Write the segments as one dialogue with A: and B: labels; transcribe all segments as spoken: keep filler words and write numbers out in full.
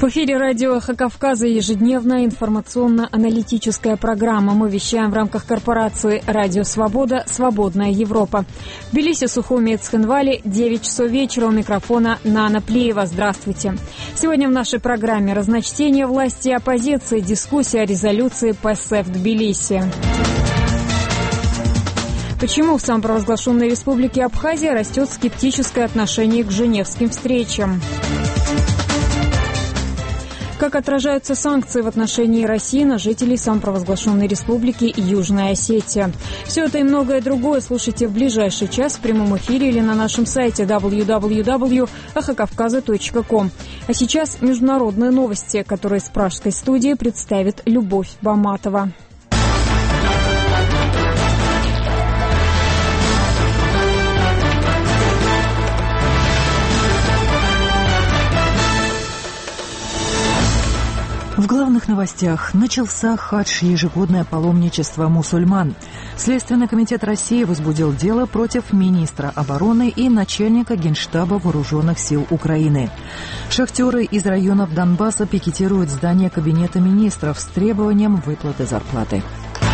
A: В эфире радио «Эхо Кавказа» ежедневная информационно-аналитическая программа. Мы вещаем в рамках корпорации «Радио Свобода. Свободная Европа». В Тбилиси, Сухуми и Цхинвале девять часов вечера. У микрофона Нана Плеева. Здравствуйте. Сегодня в нашей программе разночтение власти и оппозиции, дискуссия о резолюции ПС в Тбилиси. Почему в самопровозглашенной республике Абхазия растет скептическое отношение к женевским встречам? Как отражаются санкции в отношении России на жителей самопровозглашенной республики Южная Осетия? Все это и многое другое слушайте в ближайший час в прямом эфире или на нашем сайте дабл ю дабл ю дабл ю точка эхо кавказа точка ком. А сейчас международные новости, которые с пражской студии представит Любовь Баматова.
B: В главных новостях. Начался хадж, ежегодное паломничество мусульман. Следственный комитет России возбудил дело против министра обороны и начальника Генштаба Вооруженных сил Украины. Шахтеры из районов Донбасса пикетируют здание Кабинета министров с требованием выплаты зарплаты.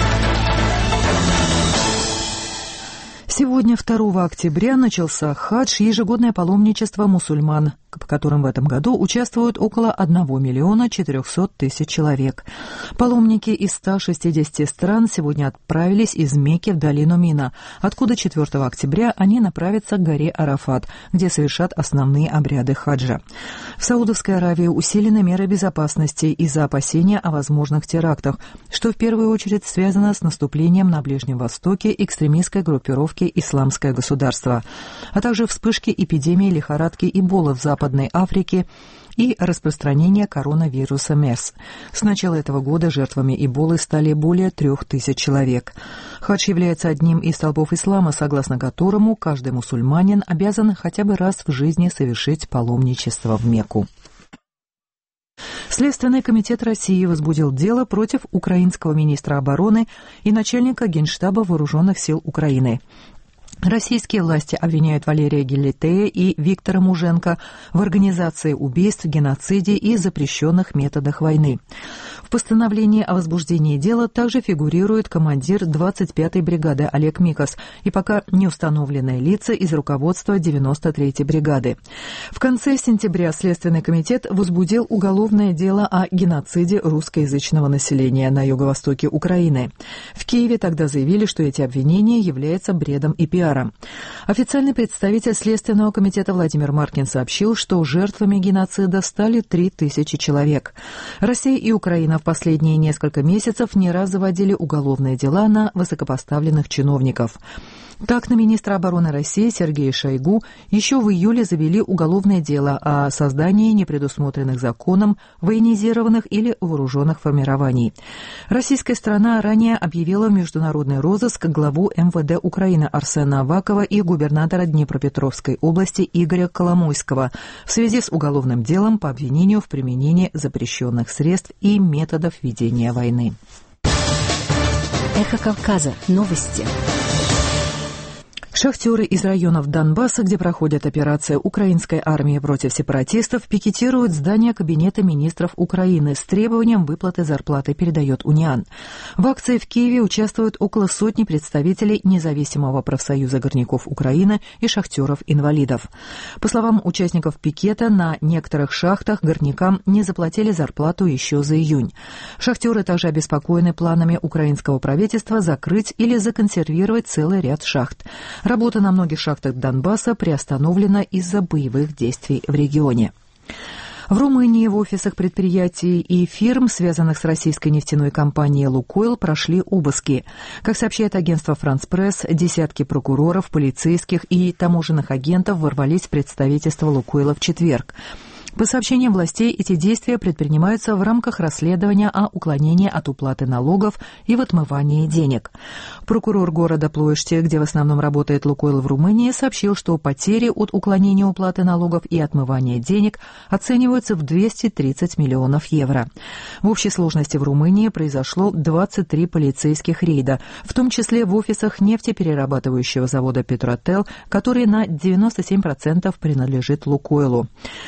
B: Сегодня, второго октября, начался хадж, ежегодное паломничество мусульман, в котором в этом году участвуют около одного миллиона четырехсот тысяч человек. Паломники из ста шестидесяти стран сегодня отправились из Мекки в долину Мина, откуда четвёртого октября они направятся к горе Арафат, где совершат основные обряды хаджа. В Саудовской Аравии усилены меры безопасности из-за опасения о возможных терактах, что в первую очередь связано с наступлением на Ближнем Востоке экстремистской группировки «Исламское государство», а также вспышки эпидемии лихорадки Эбола в Западной Африке и распространение коронавируса МЕРС. С начала этого года жертвами Эболы стали более трех тысяч человек. Хадж является одним из столпов ислама, согласно которому каждый мусульманин обязан хотя бы раз в жизни совершить паломничество в Мекку. Следственный комитет России возбудил дело против украинского министра обороны и начальника Генштаба Вооруженных сил Украины. Российские власти обвиняют Валерия Гелетея и Виктора Муженко в организации убийств, геноциде и запрещенных методах войны. В постановлении о возбуждении дела также фигурирует командир двадцать пятой бригады Олег Микос и пока не установленные лица из руководства девяносто третьей бригады. В конце сентября Следственный комитет возбудил уголовное дело о геноциде русскоязычного населения на юго-востоке Украины. В Киеве тогда заявили, что эти обвинения являются бредом и пиаром. Официальный представитель Следственного комитета Владимир Маркин сообщил, что жертвами геноцида стали три тысячи человек. Россия и Украина в последние несколько месяцев не раз заводили уголовные дела на высокопоставленных чиновников. Так, на министра обороны России Сергея Шойгу еще в июле завели уголовное дело о создании непредусмотренных законом военизированных или вооруженных формирований. Российская сторона ранее объявила в международный розыск главу эм вэ дэ Украины Арсена Авакова и губернатора Днепропетровской области Игоря Коломойского в связи с уголовным делом по обвинению в применении запрещенных средств и методов ведения войны.
C: Эхо Кавказа. Новости.
B: Шахтеры из районов Донбасса, где проходит операция украинской армии против сепаратистов, пикетируют здание Кабинета министров Украины с требованием выплаты зарплаты, передает Униан. В акции в Киеве участвуют около сотни представителей независимого профсоюза горняков Украины и шахтеров-инвалидов. По словам участников пикета, на некоторых шахтах горнякам не заплатили зарплату еще за июнь. Шахтеры также обеспокоены планами украинского правительства закрыть или законсервировать целый ряд шахт. Работа на многих шахтах Донбасса приостановлена из-за боевых действий в регионе. В Румынии в офисах предприятий и фирм, связанных с российской нефтяной компанией «Лукойл», прошли обыски. Как сообщает агентство «Франс Пресс», десятки прокуроров, полицейских и таможенных агентов ворвались в представительство «Лукойла» в четверг. По сообщениям властей, эти действия предпринимаются в рамках расследования о уклонении от уплаты налогов и в отмывании денег. Прокурор города Плоешти, где в основном работает «Лукойл» в Румынии, сообщил, что потери от уклонения уплаты налогов и отмывания денег оцениваются в двести тридцать миллионов евро. В общей сложности в Румынии произошло двадцать три полицейских рейда, в том числе в офисах нефтеперерабатывающего завода «Петротел», который на девяносто семь процентов принадлежит «Лукойлу». «Лукойл»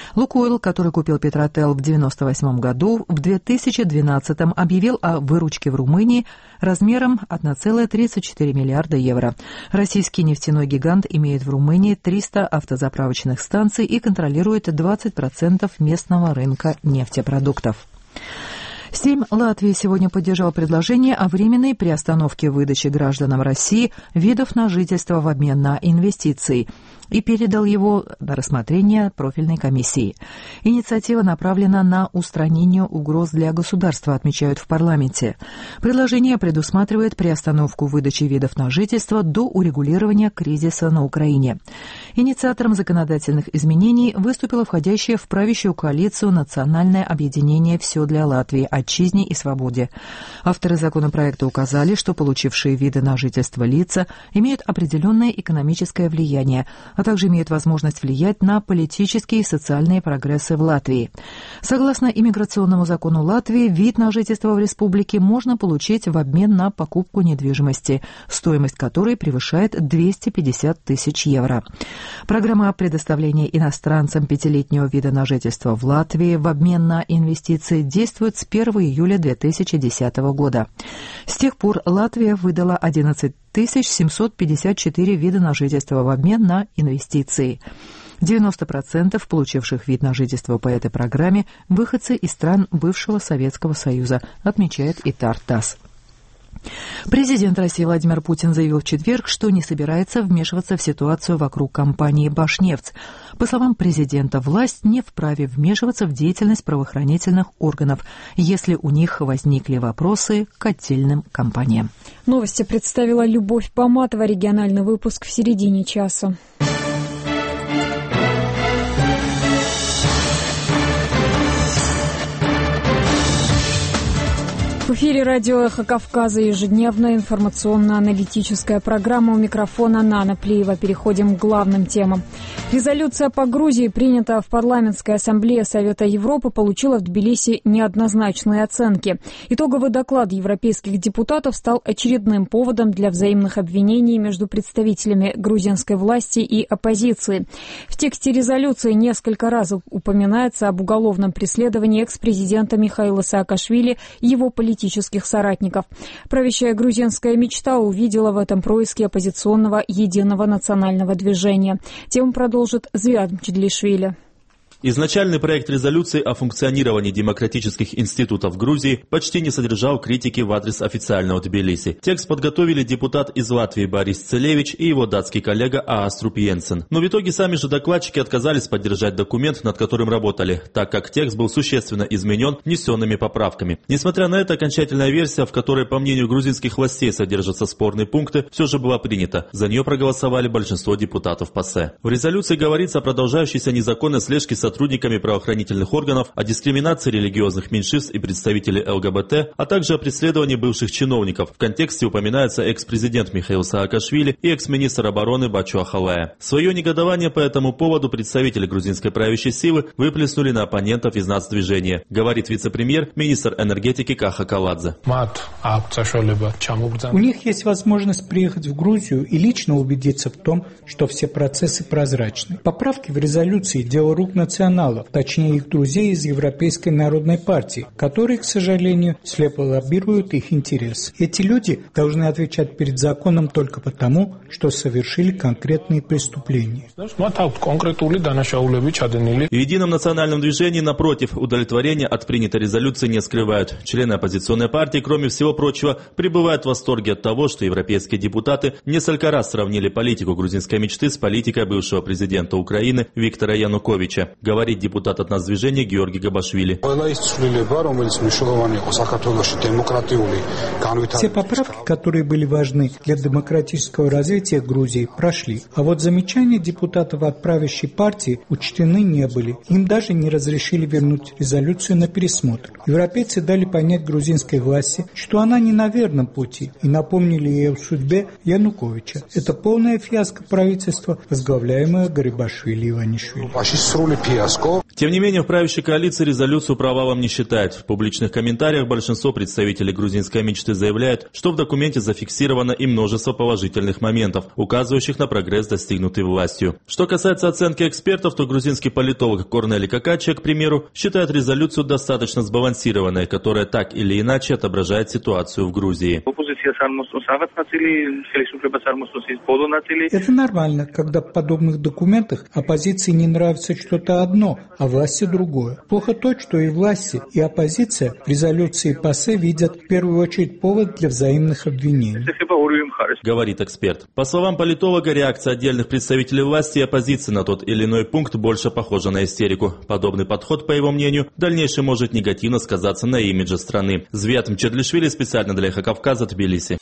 B: «Лукойл», который купил «Петротел» в девяносто восьмом году, в две тысячи двенадцатом объявил о выручке в Румынии размером один целых тридцать четыре миллиарда евро. Российский нефтяной гигант имеет в Румынии триста автозаправочных станций и контролирует двадцать процентов местного рынка нефтепродуктов. Сейм Латвии сегодня поддержал предложение о временной приостановке выдачи гражданам России видов на жительство в обмен на инвестиции и передал его на рассмотрение профильной комиссии. Инициатива направлена на устранение угроз для государства, отмечают в парламенте. Предложение предусматривает приостановку выдачи видов на жительство до урегулирования кризиса на Украине. Инициатором законодательных изменений выступило входящее в правящую коалицию «Национальное объединение «Все для Латвии. Отчизне и свободе». Авторы законопроекта указали, что получившие виды на жительство лица имеют определенное экономическое влияние, а также имеют возможность влиять на политические и социальные прогрессы в Латвии. Согласно иммиграционному закону Латвии, вид на жительство в республике можно получить в обмен на покупку недвижимости, стоимость которой превышает двести пятьдесят тысяч евро. Программа предоставления иностранцам пятилетнего вида на жительство в Латвии в обмен на инвестиции действует с первого июля две тысячи десятого года. С тех пор Латвия выдала одиннадцать тысяч семьсот пятьдесят четыре вида на жительство в обмен на инвестиции. девяносто процентов получивших вид на жительство по этой программе – выходцы из стран бывшего Советского Союза, отмечает ИТАР ТАСС. Президент России Владимир Путин заявил в четверг, что не собирается вмешиваться в ситуацию вокруг компании «Башнефть». По словам президента, власть не вправе вмешиваться в деятельность правоохранительных органов, если у них возникли вопросы к отдельным компаниям.
A: Новости представила Любовь Поматова. Региональный выпуск в середине часа. В эфире радио «Эхо Кавказа», ежедневная информационно-аналитическая программа. У микрофона Нана Плиева. Переходим к главным темам. Резолюция по Грузии, принята в парламентской ассамблее Совета Европы, получила в Тбилиси неоднозначные оценки. Итоговый доклад европейских депутатов стал очередным поводом для взаимных обвинений между представителями грузинской власти и оппозиции. В тексте резолюции несколько раз упоминается об уголовном преследовании экс-президента Михаила Саакашвили и его политических соратников. Правящая грузинская мечта увидела в этом происке оппозиционного единого национального движения. Тему продолжит Звиад Мчедлишвили.
D: Изначальный проект резолюции о функционировании демократических институтов Грузии почти не содержал критики в адрес официального Тбилиси. Текст подготовили депутат из Латвии Борис Целевич и его датский коллега Аас Рупиенсен. Но в итоге сами же докладчики отказались поддержать документ, над которым работали, так как текст был существенно изменен внесенными поправками. Несмотря на это, окончательная версия, в которой, по мнению грузинских властей, содержатся спорные пункты, все же была принята. За нее проголосовали большинство депутатов ПАСЕ. В резолюции говорится о продолжающейся незаконной слежке со сотрудниками правоохранительных органов, о дискриминации религиозных меньшинств и представителей ЛГБТ, а также о преследовании бывших чиновников. В контексте упоминается экс-президент Михаил Саакашвили и экс-министр обороны Бачу Ахалая. Свое негодование по этому поводу представители грузинской правящей силы выплеснули на оппонентов из нацдвижения, говорит вице-премьер, министр энергетики Каха Каладзе.
E: У них есть возможность приехать в Грузию и лично убедиться в том, что все процессы прозрачны. Поправки в резолюции – дело рук национальных, точнее их друзей из Европейской народной партии, которые, к сожалению, слепо лоббируют их интересы. Эти люди должны отвечать перед законом только потому, что совершили конкретные преступления.
D: В едином национальном движении, напротив, удовлетворения от принятой резолюции не скрывают. Члены оппозиционной партии, кроме всего прочего, пребывают в восторге от того, что европейские депутаты несколько раз сравнили политику грузинской мечты с политикой бывшего президента Украины Виктора Януковича, говорит депутат от нацдвижения Георгий Габашвили.
E: Все поправки, которые были важны для демократического развития Грузии, прошли. А вот замечания депутатов от правящей партии учтены не были. Им даже не разрешили вернуть резолюцию на пересмотр. Европейцы дали понять грузинской власти, что она не на верном пути, и напомнили ей о судьбе Януковича. Это полная фиаско правительства, возглавляемое Гарибашвили и Иванишвили.
D: Тем не менее, в правящей коалиции резолюцию провалом не считают. В публичных комментариях большинство представителей грузинской мечты заявляют, что в документе зафиксировано и множество положительных моментов, указывающих на прогресс, достигнутый властью. Что касается оценки экспертов, то грузинский политолог Корнели Какачия, к примеру, считает резолюцию достаточно сбалансированной, которая так или иначе отображает ситуацию в Грузии.
E: Это нормально, когда в подобных документах оппозиции не нравится что-то одно, а власти другое. Плохо то, что и власти, и оппозиция в резолюции ПАСЕ видят в первую очередь повод для взаимных обвинений.
D: Говорит эксперт. По словам политолога, реакция отдельных представителей власти и оппозиции на тот или иной пункт больше похожа на истерику. Подобный подход, по его мнению, в дальнейшем может негативно сказаться на имидже страны. Звят Мчедлишвили специально для Эхо Кавказа, Тбилиси.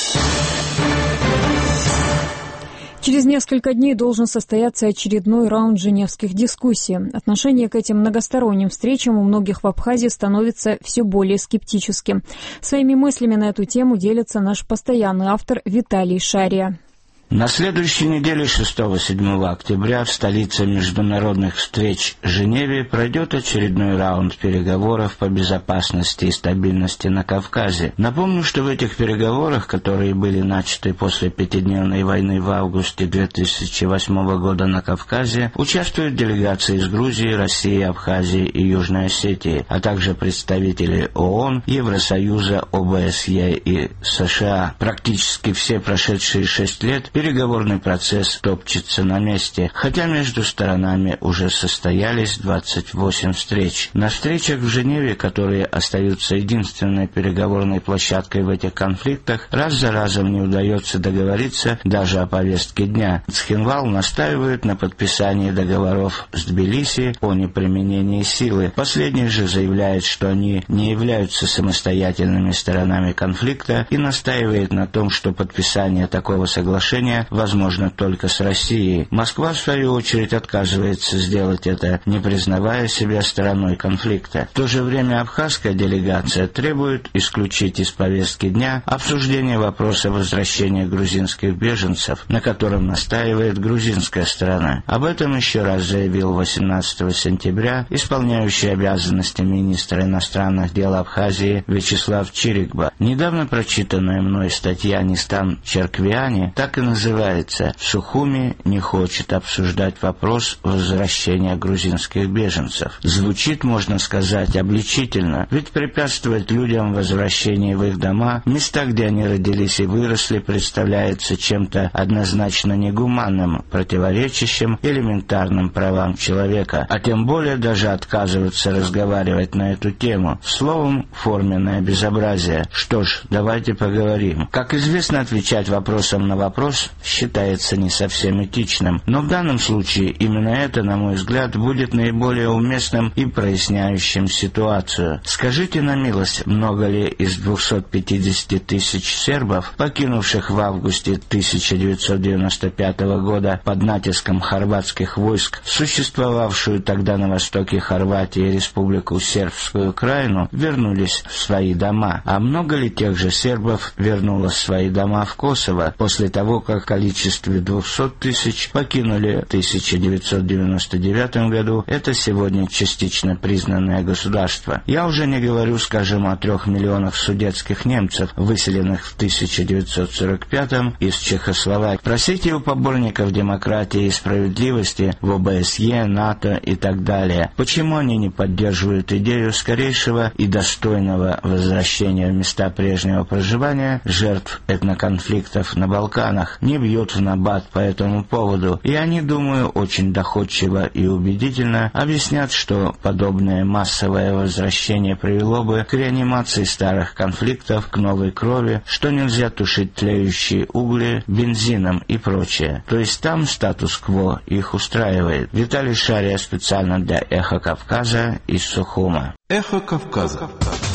A: Через несколько дней должен состояться очередной раунд женевских дискуссий. Отношение к этим многосторонним встречам у многих в Абхазии становится все более скептическим. Своими мыслями на эту тему делится наш постоянный автор Виталий Шария.
F: На следующей неделе шестого-седьмого октября в столице международных встреч Женеве пройдет очередной раунд переговоров по безопасности и стабильности на Кавказе. Напомню, что в этих переговорах, которые были начаты после пятидневной войны в августе две тысячи восьмого года на Кавказе, участвуют делегации из Грузии, России, Абхазии и Южной Осетии, а также представители ООН, Евросоюза, ОБСЕ и США. Практически все прошедшие шесть лет переговорный процесс топчется на месте, хотя между сторонами уже состоялись двадцать восемь встреч. На встречах в Женеве, которые остаются единственной переговорной площадкой в этих конфликтах, раз за разом не удается договориться даже о повестке дня. Цхинвал настаивает на подписании договоров с Тбилиси о неприменении силы. Последний же заявляет, что они не являются самостоятельными сторонами конфликта и настаивает на том, что подписание такого соглашения возможно только с Россией. Москва, в свою очередь, отказывается сделать это, не признавая себя стороной конфликта. В то же время абхазская делегация требует исключить из повестки дня обсуждение вопроса возвращения грузинских беженцев, на котором настаивает грузинская сторона. Об этом еще раз заявил восемнадцатого сентября исполняющий обязанности министра иностранных дел Абхазии Вячеслав Чирикба. Недавно прочитанная мной статья Нистан Черквиани так и называется «Сухуми не хочет обсуждать вопрос возвращения грузинских беженцев». Звучит, можно сказать, обличительно, ведь препятствовать людям в возвращении в их дома, места, где они родились и выросли, представляется чем-то однозначно негуманным, противоречащим элементарным правам человека, а тем более даже отказываться разговаривать на эту тему. Словом, форменное безобразие. Что ж, давайте поговорим. Как известно, отвечать вопросом на вопрос считается не совсем этичным, но в данном случае именно это, на мой взгляд, будет наиболее уместным и проясняющим ситуацию. Скажите на милость, много ли из двухсот пятидесяти тысяч сербов, покинувших в августе тысяча девятьсот девяносто пятого года под натиском хорватских войск существовавшую тогда на востоке Хорватии Республику Сербскую Краину, вернулись в свои дома? А много ли тех же сербов вернулось в свои дома в Косово после того, как в количестве двухсот тысяч покинули в тысяча девятьсот девяносто девятом году это сегодня частично признанное государство? Я уже не говорю, скажем, о трех миллионах судетских немцев, выселенных в тысяча девятьсот сорок пятом из Чехословакии. Просите у поборников демократии и справедливости в ОБСЕ, НАТО и так далее, почему они не поддерживают идею скорейшего и достойного возвращения в места прежнего проживания жертв этноконфликтов на Балканах, не бьют в набат по этому поводу, и они, думаю, очень доходчиво и убедительно объяснят, что подобное массовое возвращение привело бы к реанимации старых конфликтов, к новой крови, что нельзя тушить тлеющие угли бензином и прочее. То есть там статус-кво их устраивает. Виталий Шария специально для Эхо Кавказа из Сухума.
G: Эхо Кавказа.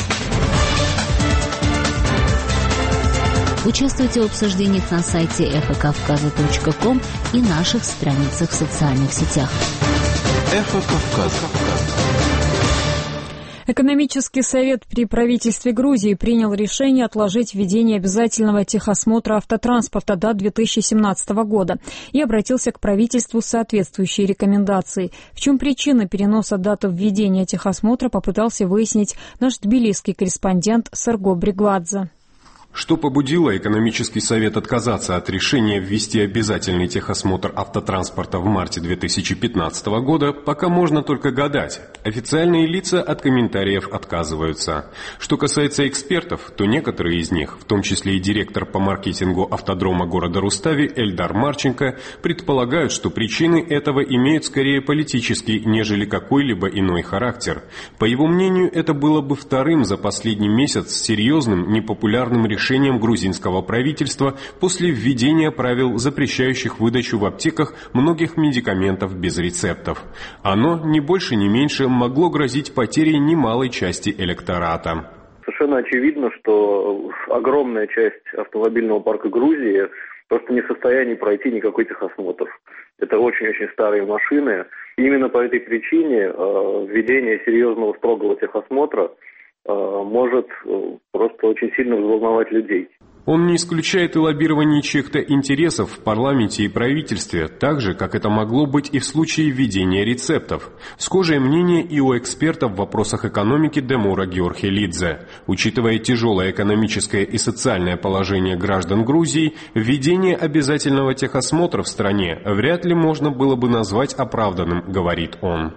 C: Участвуйте в обсуждениях на сайте эхо кавказа точка ком и наших страницах в социальных сетях.
G: Эхо Кавказа.
A: Экономический совет при правительстве Грузии принял решение отложить введение обязательного техосмотра автотранспорта до две тысячи семнадцатого года и обратился к правительству с соответствующей рекомендацией. В чем причина переноса даты введения техосмотра, попытался выяснить наш тбилисский корреспондент Серго Бригвадзе.
G: Что побудило экономический совет отказаться от решения ввести обязательный техосмотр автотранспорта в марте две тысячи пятнадцатого года, пока можно только гадать. Официальные лица от комментариев отказываются. Что касается экспертов, то некоторые из них, в том числе и директор по маркетингу автодрома города Рустави Эльдар Марченко, предполагают, что причины этого имеют скорее политический, нежели какой-либо иной характер. По его мнению, это было бы вторым за последний месяц серьезным непопулярным решением решением грузинского правительства после введения правил, запрещающих выдачу в аптеках многих медикаментов без рецептов. Оно, ни больше ни меньше, могло грозить потерей немалой части электората.
H: Совершенно очевидно, что огромная часть автомобильного парка Грузии просто не в состоянии пройти никакой техосмотр. Это очень-очень старые машины. И именно по этой причине э, введение серьезного строгого техосмотра может просто очень сильно взволновать людей.
G: Он не исключает и лоббирование чьих-то интересов в парламенте и правительстве, так же, как это могло быть и в случае введения рецептов. Схожее мнение и у эксперта в вопросах экономики Демура Георхелидзе. Учитывая тяжелое экономическое и социальное положение граждан Грузии, введение обязательного техосмотра в стране вряд ли можно было бы назвать оправданным, говорит он.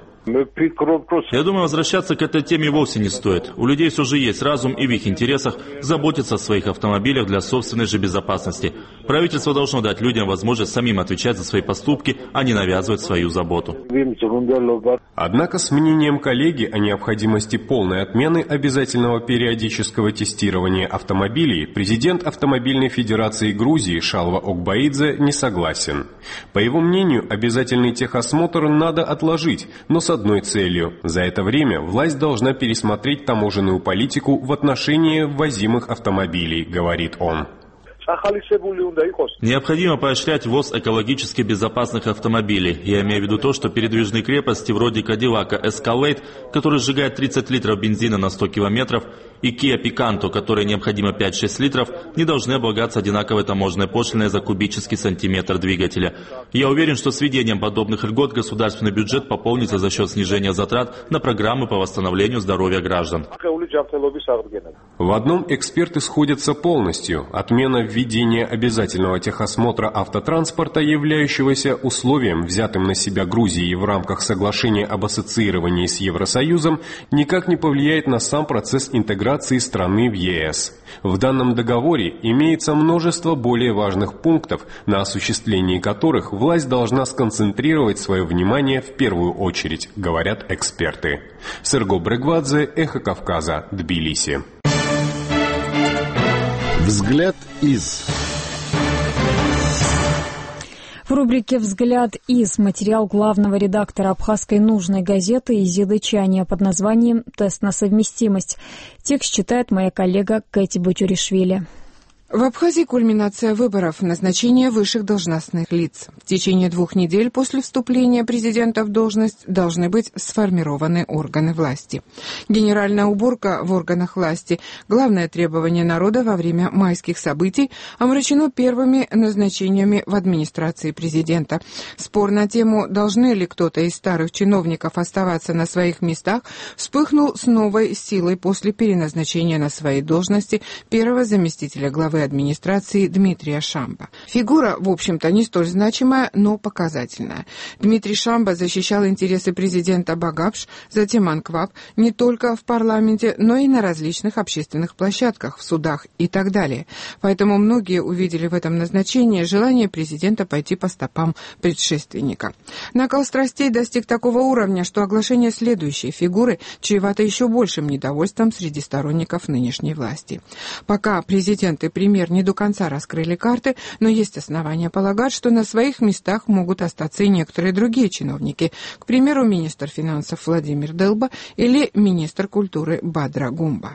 D: Я думаю, возвращаться к этой теме вовсе не стоит. У людей все же есть разум, и в их интересах заботиться о своих автомобилях для собственной же безопасности. Правительство должно дать людям возможность самим отвечать за свои поступки, а не навязывать свою заботу.
G: Однако с мнением коллеги о необходимости полной отмены обязательного периодического тестирования автомобилей президент Автомобильной Федерации Грузии Шалва Окбаидзе не согласен. По его мнению, обязательный техосмотр надо отложить, но с одной целью. За это время власть должна пересмотреть таможенную политику в отношении ввозимых автомобилей, говорит он.
D: Необходимо поощрять ввоз экологически безопасных автомобилей. Я имею в виду то, что передвижные крепости вроде Cadillac Escalade, который сжигает тридцать литров бензина на сто километров, и Kia Picanto, которой необходимо пять-шесть литров, не должны облагаться одинаковой таможенной пошлиной за кубический сантиметр двигателя. Я уверен, что с введением подобных льгот государственный бюджет пополнится за счет снижения затрат на программы по восстановлению здоровья граждан.
G: В одном эксперты сходятся полностью. Отмена введения обязательного техосмотра автотранспорта, являющегося условием, взятым на себя Грузией в рамках соглашения об ассоциировании с Евросоюзом, никак не повлияет на сам процесс интеграции страны в Е С. В данном договоре имеется множество более важных пунктов, на осуществлении которых власть должна сконцентрировать свое внимание в первую очередь, говорят эксперты. Серго Бригвадзе, Эхо Кавказа, Тбилиси.
I: Взгляд из...
A: В рубрике «Взгляд из» материал главного редактора абхазской нужной газеты Изиды Чания под названием «Тест на совместимость». Текст читает моя коллега Кэти Бутюришвили.
J: В Абхазии кульминация выборов, назначение высших должностных лиц. В течение двух недель после вступления президента в должность должны быть сформированы органы власти. Генеральная уборка в органах власти, главное требование народа во время майских событий, омрачено первыми назначениями в администрации президента. Спор на тему, должны ли кто-то из старых чиновников оставаться на своих местах, вспыхнул с новой силой после переназначения на свои должности первого заместителя главы администрации Дмитрия Шамба. Фигура, в общем-то, не столь значимая, но показательная. Дмитрий Шамба защищал интересы президента Багапш, затем Анкваб, не только в парламенте, но и на различных общественных площадках, в судах и так далее. Поэтому многие увидели в этом назначении желание президента пойти по стопам предшественника. Накал страстей достиг такого уровня, что оглашение следующей фигуры чревато еще большим недовольством среди сторонников нынешней власти. Пока президент и премьер не до конца раскрыли карты, но есть основания полагать, что на своих местах могут остаться и некоторые другие чиновники, к примеру, министр финансов Владимир Делба или министр культуры Бадра Гумба.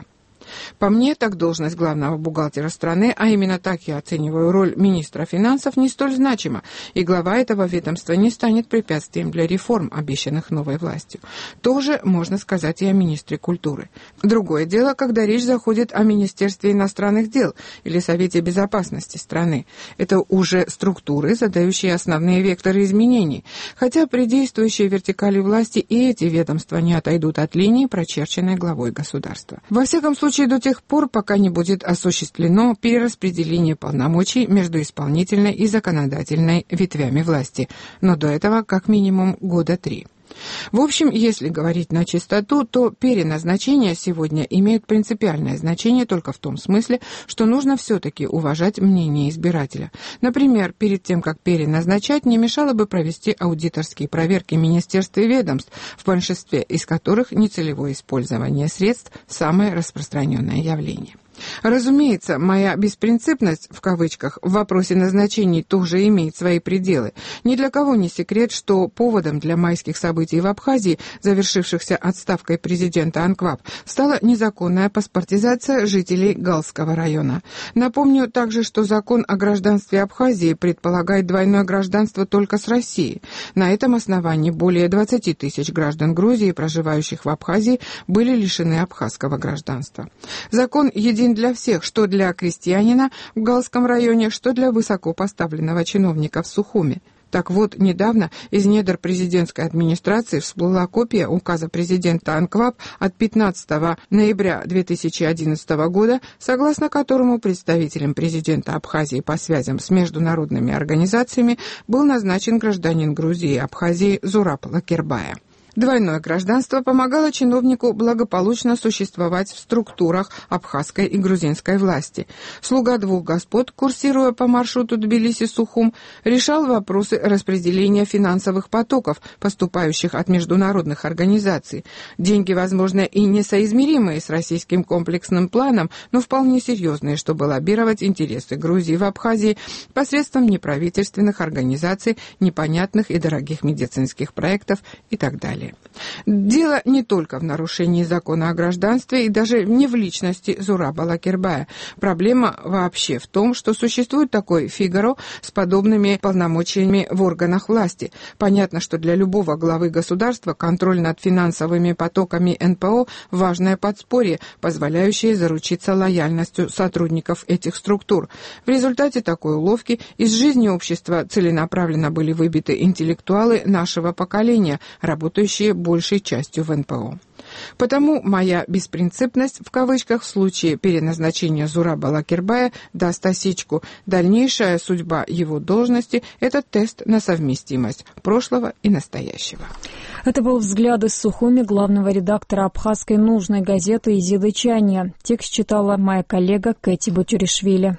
J: По мне, так должность главного бухгалтера страны, а именно так я оцениваю роль министра финансов, не столь значима, и глава этого ведомства не станет препятствием для реформ, обещанных новой властью. Тоже можно сказать и о министре культуры. Другое дело, когда речь заходит о Министерстве иностранных дел или Совете безопасности страны. Это уже структуры, задающие основные векторы изменений, хотя при действующей вертикали власти и эти ведомства не отойдут от линии, прочерченной главой государства. Во всяком случае, до тех пор, пока не будет осуществлено перераспределение полномочий между исполнительной и законодательной ветвями власти, но до этого как минимум года три. В общем, если говорить на чистоту, то переназначения сегодня имеют принципиальное значение только в том смысле, что нужно все-таки уважать мнение избирателя. Например, перед тем, как переназначать, не мешало бы провести аудиторские проверки министерств и ведомств, в большинстве из которых нецелевое использование средств – самое распространенное явление. Разумеется, моя «беспринципность» в кавычках в вопросе назначений тоже имеет свои пределы. Ни для кого не секрет, что поводом для майских событий в Абхазии, завершившихся отставкой президента Анкваб, стала незаконная паспортизация жителей Галского района. Напомню также, что закон о гражданстве Абхазии предполагает двойное гражданство только с Россией. На этом основании более двадцати тысяч граждан Грузии, проживающих в Абхазии, были лишены абхазского гражданства. Закон един для всех, что для крестьянина в Галском районе, что для высокопоставленного чиновника в Сухуме. Так вот, недавно из недр президентской администрации всплыла копия указа президента Анкваб от пятнадцатого ноября две тысячи одиннадцатого года, согласно которому представителем президента Абхазии по связям с международными организациями был назначен гражданин Грузии и Абхазии Зураб Лакербая. Двойное гражданство помогало чиновнику благополучно существовать в структурах абхазской и грузинской власти. Слуга двух господ, курсируя по маршруту Тбилиси-Сухум, решал вопросы распределения финансовых потоков, поступающих от международных организаций. Деньги, возможно, и несоизмеримые с российским комплексным планом, но вполне серьезные, чтобы лоббировать интересы Грузии в Абхазии посредством неправительственных организаций, непонятных и дорогих медицинских проектов и так далее. Дело не только в нарушении закона о гражданстве и даже не в личности Зураба Лакербая. Проблема вообще в том, что существует такой Фигаро с подобными полномочиями в органах власти. Понятно, что для любого главы государства контроль над финансовыми потоками эн пэ о – важное подспорье, позволяющее заручиться лояльностью сотрудников этих структур. В результате такой уловки из жизни общества целенаправленно были выбиты интеллектуалы нашего поколения, работающие большей частью в эн пэ о. Потому моя «беспринципность» в кавычках в случае переназначения Зураба Лакербая даст осечку. Дальнейшая судьба его должности – это тест на совместимость прошлого и настоящего.
A: Это был взгляд из Сухуми главного редактора абхазской нужной газеты Изиды Чания. Текст читала моя коллега Кэти Батюришвили.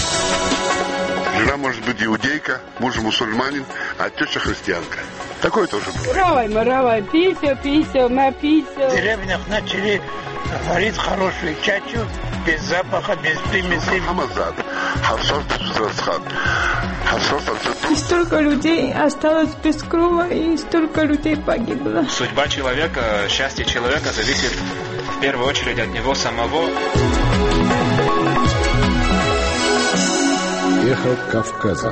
I: Жена может быть иудейка, муж мусульманин, а теща христианка. Такое тоже бывает.
K: Равай, маравай, писю, писю, на писю.
L: В деревнях начали варить хорошую чачу, без запаха, без примесей.
K: И столько людей осталось без крова, и столько людей погибло.
M: Судьба человека, счастье человека зависит в первую очередь от него самого.
I: Эхо Кавказа.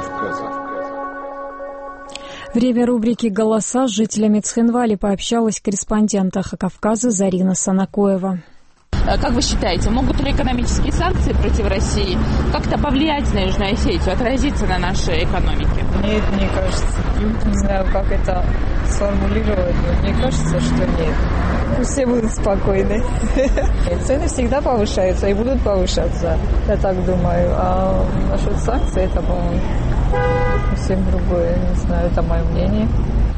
A: Время рубрики «Голоса» с жителями Цхинвали пообщалась корреспондент «Эхо Кавказа» Зарина Санакоева.
N: Как вы считаете, могут ли экономические санкции против России как-то повлиять на Южную Осетию, отразиться на нашей экономике?
O: Нет, мне кажется. Не знаю, как это сформулировать, но мне кажется, что нет. Все будут спокойны. Цены всегда повышаются и будут повышаться, я так думаю. А насчет санкций, это, по-моему, совсем другое. Не знаю, это мое мнение.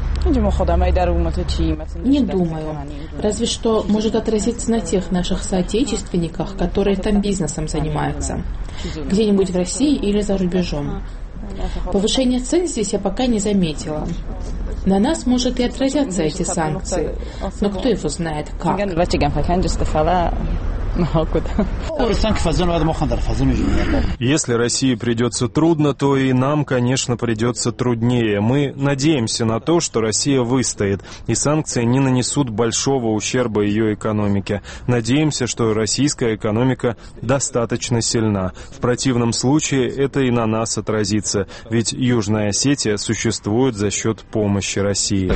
P: Не думаю. Разве что может отразиться на тех наших соотечественниках, которые там бизнесом занимаются. Где-нибудь в России или за рубежом. Повышение цен здесь я пока не заметила. На нас может и отразятся эти санкции, но кто его знает как.
Q: Если России придется трудно, то и нам, конечно, придется труднее. Мы надеемся на то, что Россия выстоит, и санкции не нанесут большого ущерба ее экономике. Надеемся, что российская экономика достаточно сильна. В противном случае это и на нас отразится, ведь Южная Осетия существует за счет помощи России.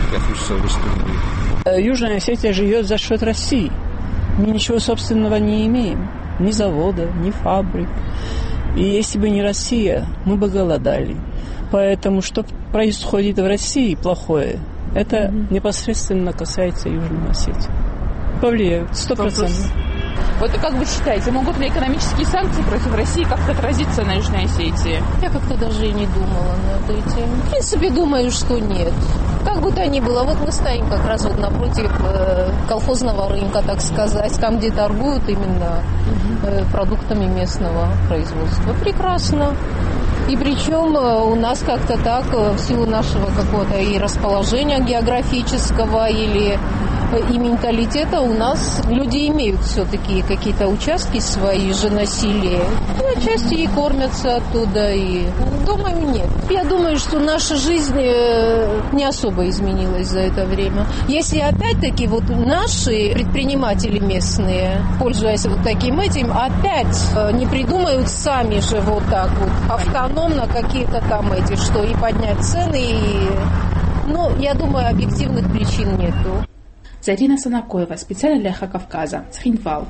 R: Южная Осетия живет за счет России. Мы ничего собственного не имеем. Ни завода, ни фабрик. И если бы не Россия, мы бы голодали. Поэтому, что происходит в России плохое, это непосредственно касается Южной Осетии. Повлияют, сто процентов.
N: Вот как вы считаете, могут ли экономические санкции против России как-то отразиться на Южной Осетии?
S: Я как-то даже и не думала над этим. В принципе, думаю, что нет. Как бы то ни было, вот мы стоим как раз вот напротив э, колхозного рынка, так сказать, там, где торгуют именно э, продуктами местного производства. Прекрасно. И причем э, у нас как-то так, э, в силу нашего какого-то и расположения географического, или и менталитета, у нас люди имеют все-таки какие-то участки свои, женосилие. Ну, отчасти и кормятся оттуда, и думаю, нет. Я думаю, что наша жизнь не особо изменилась за это время. Если опять-таки вот наши предприниматели местные, пользуясь вот таким этим, опять не придумают сами же вот так вот автономно какие-то там эти, что и поднять цены, и... Ну, я думаю, объективных причин нету.
P: Зарина Санакоева, специально для Эхо Кавказа, Цхинвал.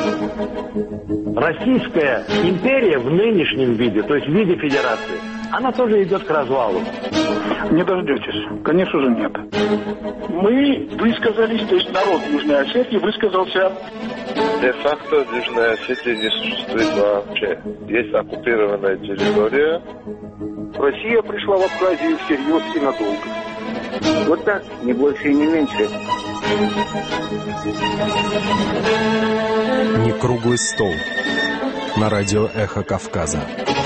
T: Российская империя в нынешнем виде, то есть в виде федерации, она тоже идет к развалу.
U: Не дождетесь. Конечно же, нет. Мы высказались, то есть народ Южной Осетии высказался.
V: Де-факто Южная Осетия не существует вообще. Есть оккупированная территория.
U: Россия пришла в Абхазию всерьез и надолго.
W: Вот так, не больше и не меньше.
Q: Не круглый стол. На радио «Эхо Кавказа».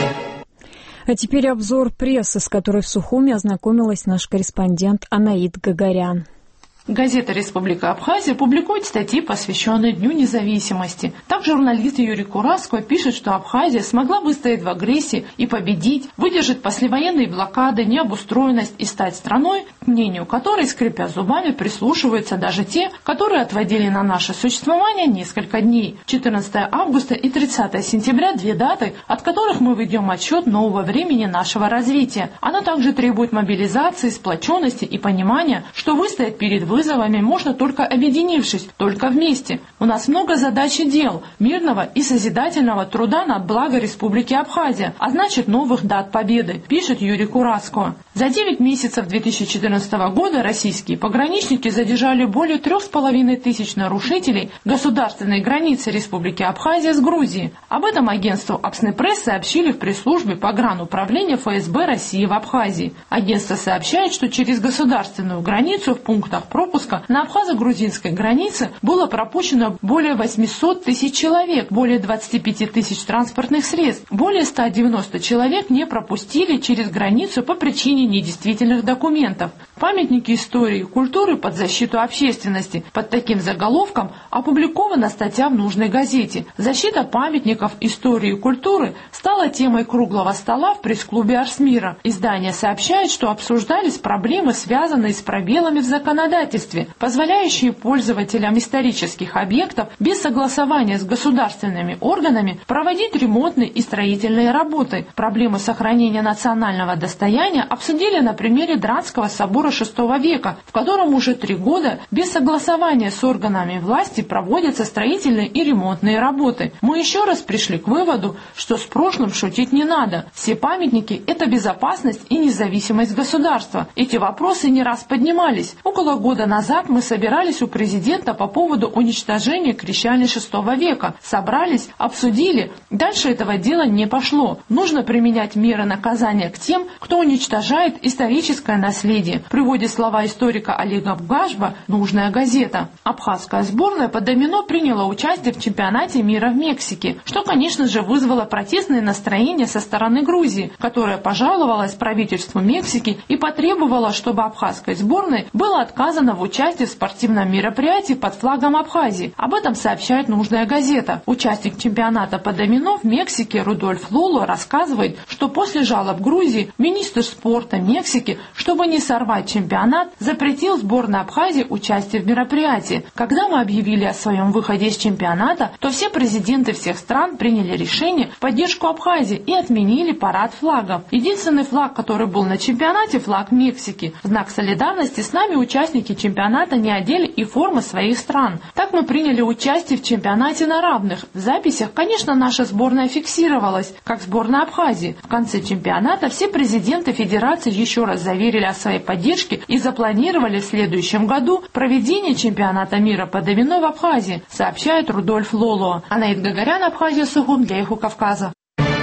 A: А теперь обзор прессы, с которой в Сухуми ознакомилась наш корреспондент Анаит Гагарян.
X: Газета «Республика Абхазия» публикует статьи, посвященные Дню независимости. Так журналист Юрий Кураско пишет, что Абхазия смогла выстоять в агрессии и победить, выдержать послевоенные блокады, необустроенность и стать страной, к мнению которой, скрипя зубами, прислушиваются даже те, которые отводили на наше существование несколько дней. четырнадцатое августа и тридцатое сентября – две даты, от которых мы ведем отсчет нового времени нашего развития. Она также требует мобилизации, сплоченности и понимания, что выстоять перед вызовами можно только объединившись, только вместе. У нас много задач и дел, мирного и созидательного труда на благо Республики Абхазия, а значит новых дат победы, пишет Юрий Кураско. За девять месяцев две тысячи четырнадцатого года российские пограничники задержали более трех с половиной тысяч нарушителей государственной границы Республики Абхазия с Грузией. Об этом агентству Апснепресс сообщили в пресс-службе погрануправления эф эс бэ России в Абхазии. Агентство сообщает, что через государственную границу в пунктах пропуска на абхазо-грузинской границе было пропущено более восемьсот тысяч человек, более двадцать пять тысяч транспортных средств. Более ста девяноста человек не пропустили через границу по причине недействительных документов. Памятники истории и культуры под защиту общественности. Под таким заголовком опубликована статья в нужной газете. Защита памятников истории и культуры стала темой круглого стола в пресс-клубе Арсмира. Издание сообщает, что обсуждались проблемы, связанные с пробелами в законодательстве, позволяющие пользователям исторических объектов без согласования с государственными органами проводить ремонтные и строительные работы. Проблемы сохранения национального достояния обсудили на примере Дранского собора шестого века, в котором уже три года без согласования с органами власти проводятся строительные и ремонтные работы. Мы еще раз пришли к выводу, что с прошлым шутить не надо. Все памятники – это безопасность и независимость государства. Эти вопросы не раз поднимались. Около года назад мы собирались у президента по поводу уничтожения крещальни шестого века. Собрались, обсудили. Дальше этого дела не пошло. Нужно применять меры наказания к тем, кто уничтожает изучает историческое наследие. Приводит слова историка Олега Бгажба «Нужная газета». Абхазская сборная по домино приняла участие в чемпионате мира в Мексике, что, конечно же, вызвало протестные настроения со стороны Грузии, которая пожаловалась правительству Мексики и потребовала, чтобы абхазской сборной было отказано в участии в спортивном мероприятии под флагом Абхазии. Об этом сообщает «Нужная газета». Участник чемпионата по домино в Мексике Рудольф Лоло рассказывает, что после жалоб Грузии министр спорта Мексики, чтобы не сорвать чемпионат, запретил сборной Абхазии участие в мероприятии. Когда мы объявили о своем выходе из чемпионата, то все президенты всех стран приняли решение в поддержку Абхазии и отменили парад флагов. Единственный флаг, который был на чемпионате, флаг Мексики. В знак солидарности с нами участники чемпионата не одели и формы своих стран. Так мы приняли участие в чемпионате на равных. В записях, конечно, наша сборная фиксировалась, как сборная Абхазии. В конце чемпионата все президенты федерации еще раз заверили о своей поддержке и запланировали в следующем году проведение чемпионата мира по домино в Абхазии, сообщает Рудольф Лоло. Анаид Гагарян, Абхазия, Сухум, для Эхо Кавказа.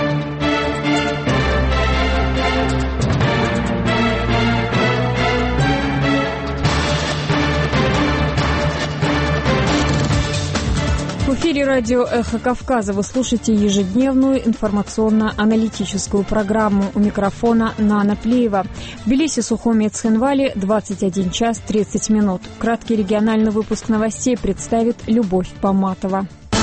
A: В эфире радио «Эхо Кавказа». Вы слушаете ежедневную информационно-аналитическую программу. У микрофона Нана Плеева. В Тбилиси, Сухуми и Цхинвали двадцать один час тридцать минут. Краткий региональный выпуск новостей представит Любовь Поматова.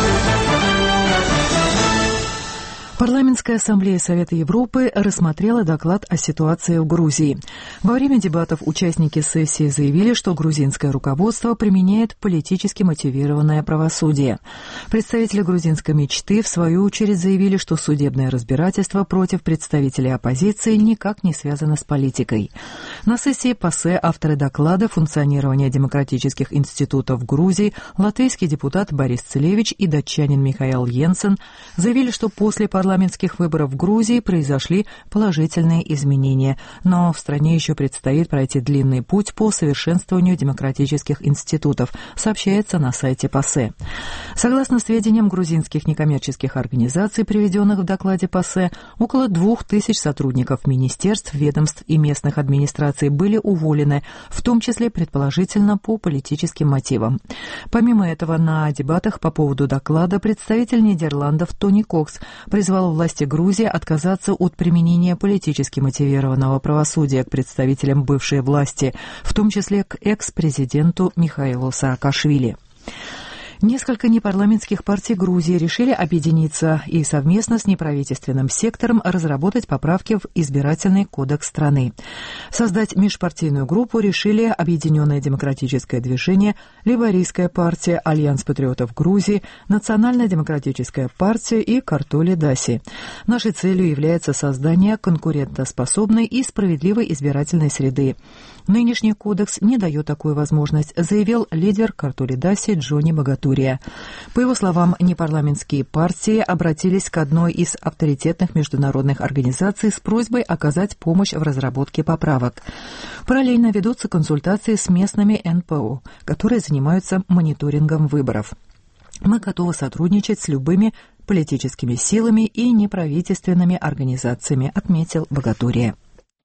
B: Парламентская ассамблея Совета Европы рассмотрела доклад о ситуации в Грузии. Во время дебатов участники сессии заявили, что грузинское руководство применяет политически мотивированное правосудие. Представители грузинской мечты, в свою очередь, заявили, что судебное разбирательство против представителей оппозиции никак не связано с политикой. На сессии ПАСЕ авторы доклада «Функционирование демократических институтов в Грузии» латвийский депутат Борис Целевич и датчанин Михаил Йенсен заявили, что после парламентских парламентских выборов в Грузии произошли положительные изменения, но в стране еще предстоит пройти длинный путь по совершенствованию демократических институтов, сообщается на сайте ПАСЕ. Согласно сведениям грузинских некоммерческих организаций, приведенных в докладе ПАСЕ, около двух тысяч сотрудников министерств, ведомств и местных администраций были уволены, в том числе, предположительно, по политическим мотивам. Помимо этого, на дебатах по поводу доклада представитель Нидерландов Тони Кокс призвал власти Грузии отказаться от применения политически мотивированного правосудия к представителям бывшей власти, в том числе к экс-президенту Михаилу Саакашвили. Несколько непарламентских партий Грузии решили объединиться и совместно с неправительственным сектором разработать поправки в избирательный кодекс страны. Создать межпартийную группу решили Объединенное демократическое движение, Лейбористская партия, Альянс патриотов Грузии, Национальная демократическая партия и Картоли Даси. Нашей целью является создание конкурентоспособной и справедливой избирательной среды. Нынешний кодекс не дает такую возможность, заявил лидер Картоли Даси Джонни Богатурия. По его словам, непарламентские партии обратились к одной из авторитетных международных организаций с просьбой оказать помощь в разработке поправок. Параллельно ведутся консультации с местными эн пэ о, которые занимаются мониторингом выборов. Мы готовы сотрудничать с любыми политическими силами и неправительственными организациями, отметил Богатурия.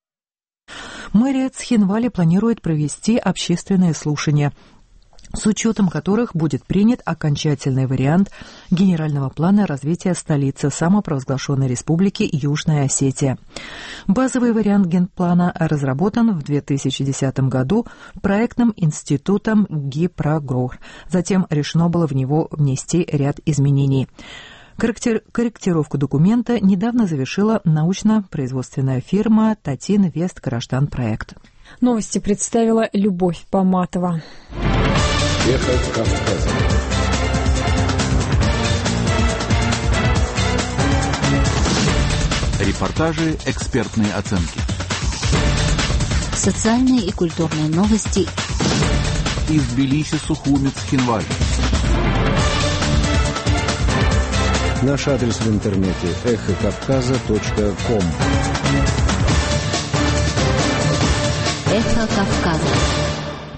B: Мэрия Цхинвали планирует провести общественные слушания, с учетом которых будет принят окончательный вариант генерального плана развития столицы самопровозглашенной республики Южная Осетия. Базовый вариант генплана разработан в две тысячи десятом году проектным институтом ГИПРОГОР. Затем решено было в него внести ряд изменений. Корректир... Корректировку документа недавно завершила научно-производственная фирма «Татин Вест Караштан Проект».
A: Новости представила Любовь Поматова.
C: Эхо Кавказа. Репортажи, экспертные оценки.
E: Социальные и культурные новости.
C: Из Тбилиси, Сухуми, Цхинвали. Наш адрес в интернете эхо кавказа точка ком.
E: Эхо Кавказа.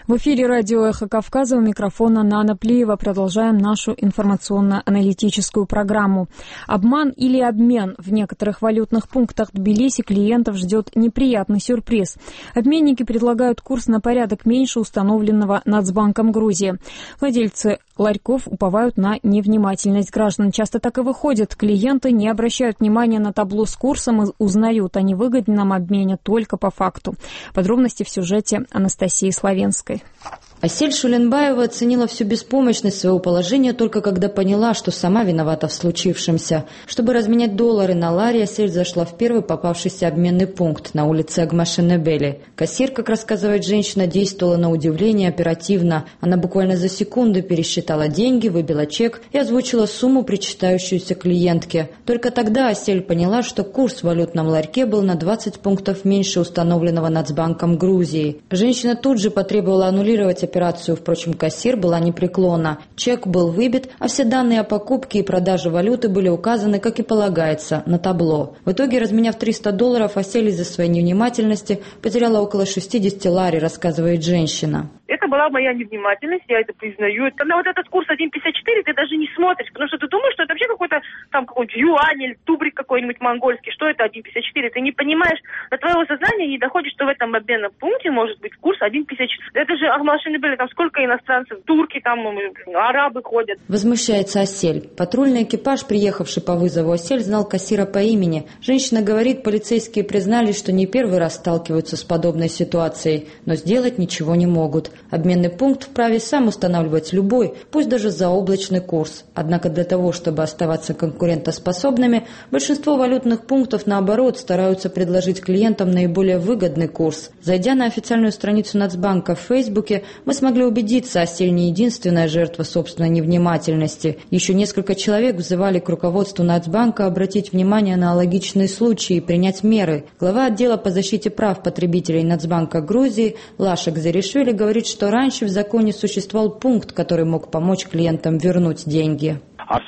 A: В эфире радио «Эхо Кавказа», у микрофона Нана Плиева. Продолжаем нашу информационно-аналитическую программу. Обман или обмен. В некоторых валютных пунктах Тбилиси клиентов ждет неприятный сюрприз. Обменники предлагают курс на порядок меньше установленного Нацбанком Грузии. Владельцы ларьков уповают на невнимательность граждан. Часто так и выходит. Клиенты не обращают внимания на табло с курсом и узнают о невыгодном обмене только по факту. Подробности в сюжете Анастасии Славенской.
D: Асель Шуленбаева оценила всю беспомощность своего положения только когда поняла, что сама виновата в случившемся. Чтобы разменять доллары на лари, Асель зашла в первый попавшийся обменный пункт на улице Агмашенебели. Кассир, как рассказывает женщина, действовала на удивление оперативно. Она буквально за секунду пересчитала деньги, выбила чек и озвучила сумму, причитающуюся клиентке. Только тогда Асель поняла, что курс в валютном ларьке был на двадцать пунктов меньше установленного Нацбанком Грузии. Женщина тут же потребовала аннулировать операцию, впрочем, кассир была непреклонна. Чек был выбит, а все данные о покупке и продаже валюты были указаны, как и полагается, на табло. В итоге, разменяв триста долларов, Асель из-за своей невнимательности потеряла около шестьдесят лари, рассказывает женщина.
F: Это была моя невнимательность, я это признаю. На вот этот курс один пятьдесят четыре ты даже не смотришь, потому что ты думаешь, что это вообще какой-то там какой-нибудь юань или тубрик какой-нибудь монгольский. Что это один пятьдесят четыре? Ты не понимаешь, до твоего сознания не доходит, что в этом обменном пункте может быть курс один пятьдесят четыре. Это же Агмашенебели, там сколько иностранцев, турки, там арабы ходят.
D: Возмущается Асель. Патрульный экипаж, приехавший по вызову Асель, знал кассира по имени. Женщина говорит, полицейские признались, что не первый раз сталкиваются с подобной ситуацией, но сделать ничего не могут. Обменный пункт вправе сам устанавливать любой, пусть даже заоблачный курс. Однако для того, чтобы оставаться конкурентоспособными, большинство валютных пунктов, наоборот, стараются предложить клиентам наиболее выгодный курс. Зайдя на официальную страницу Нацбанка в Фейсбуке, мы смогли убедиться, Асель не единственная жертва собственной невнимательности. Еще несколько человек взывали к руководству Нацбанка обратить внимание на аналогичные случаи и принять меры. Глава отдела по защите прав потребителей Нацбанка Грузии Лаша Гзеришвили говорит, что раньше в законе существовал пункт, который мог помочь клиентам вернуть деньги.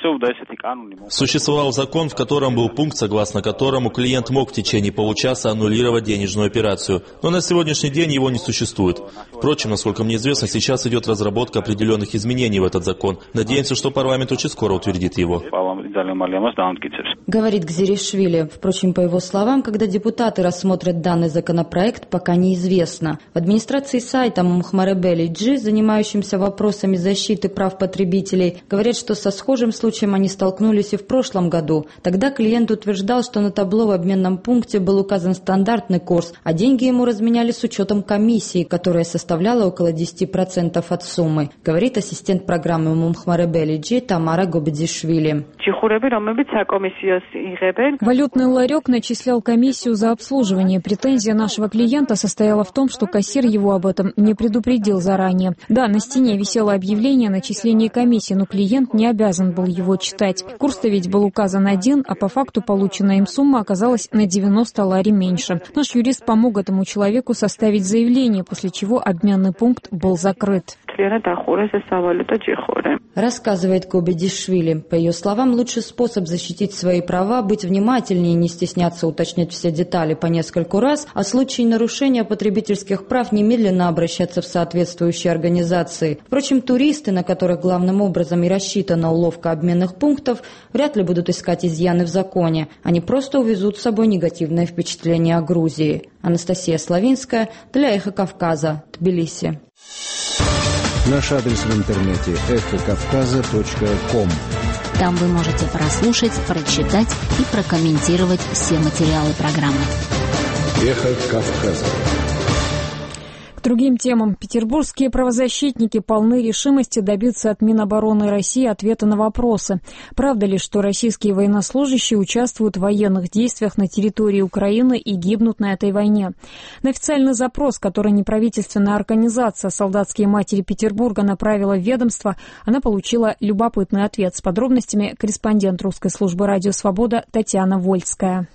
G: Существовал закон, в котором был пункт, согласно которому клиент мог в течение получаса аннулировать денежную операцию, но на сегодняшний день его не существует. Впрочем, насколько мне известно, сейчас идет разработка определенных изменений в этот закон. Надеемся, что парламент очень скоро утвердит его.
D: Говорит Гзеришвили. Впрочем, по его словам, когда депутаты рассмотрят данный законопроект, пока неизвестно. В администрации сайта Мумхмаребели Джи, занимающимся вопросами защиты прав потребителей, говорят, что со схожим случаем они столкнулись и в прошлом году. Тогда клиент утверждал, что на табло в обменном пункте был указан стандартный курс, а деньги ему разменяли с учетом комиссии, которая составляла около десять процентов от суммы, говорит ассистент программы Мумхмаребели Джи Тамара Гобедишвили.
A: Валютный ларек начислял комиссию за обслуживание. Претензия нашего клиента состояла в том, что кассир его об этом не предупредил заранее. Да, на стене висело объявление о начислении комиссии, но клиент не обязан был его читать. Курс-то ведь был указан один, а по факту полученная им сумма оказалась на девяносто лари меньше. Наш юрист помог этому человеку составить заявление, после чего обменный пункт был закрыт.
D: Рассказывает Гобедишвили. По ее словам, лучший способ защитить свои права – быть внимательнее и не стесняться уточнять все детали по нескольку раз, а в случае нарушения потребительских прав немедленно обращаться в соответствующие организации. Впрочем, туристы, на которых главным образом и рассчитана уловка обменных пунктов, вряд ли будут искать изъяны в законе. Они просто увезут с собой негативное впечатление о Грузии. Анастасия Славинская для «Эхо Кавказа», Тбилиси.
C: Наш адрес в интернете эхо кавказа точка ком.
E: Там вы можете прослушать, прочитать и прокомментировать все материалы программы.
C: Эхо Кавказа.
A: К другим темам. Петербургские правозащитники полны решимости добиться от Минобороны России ответа на вопросы. Правда ли, что российские военнослужащие участвуют в военных действиях на территории Украины и гибнут на этой войне? На официальный запрос, который неправительственная организация «Солдатские матери Петербурга» направила в ведомство, она получила любопытный ответ. С подробностями корреспондент русской службы «Радио Свобода» Татьяна Вольская.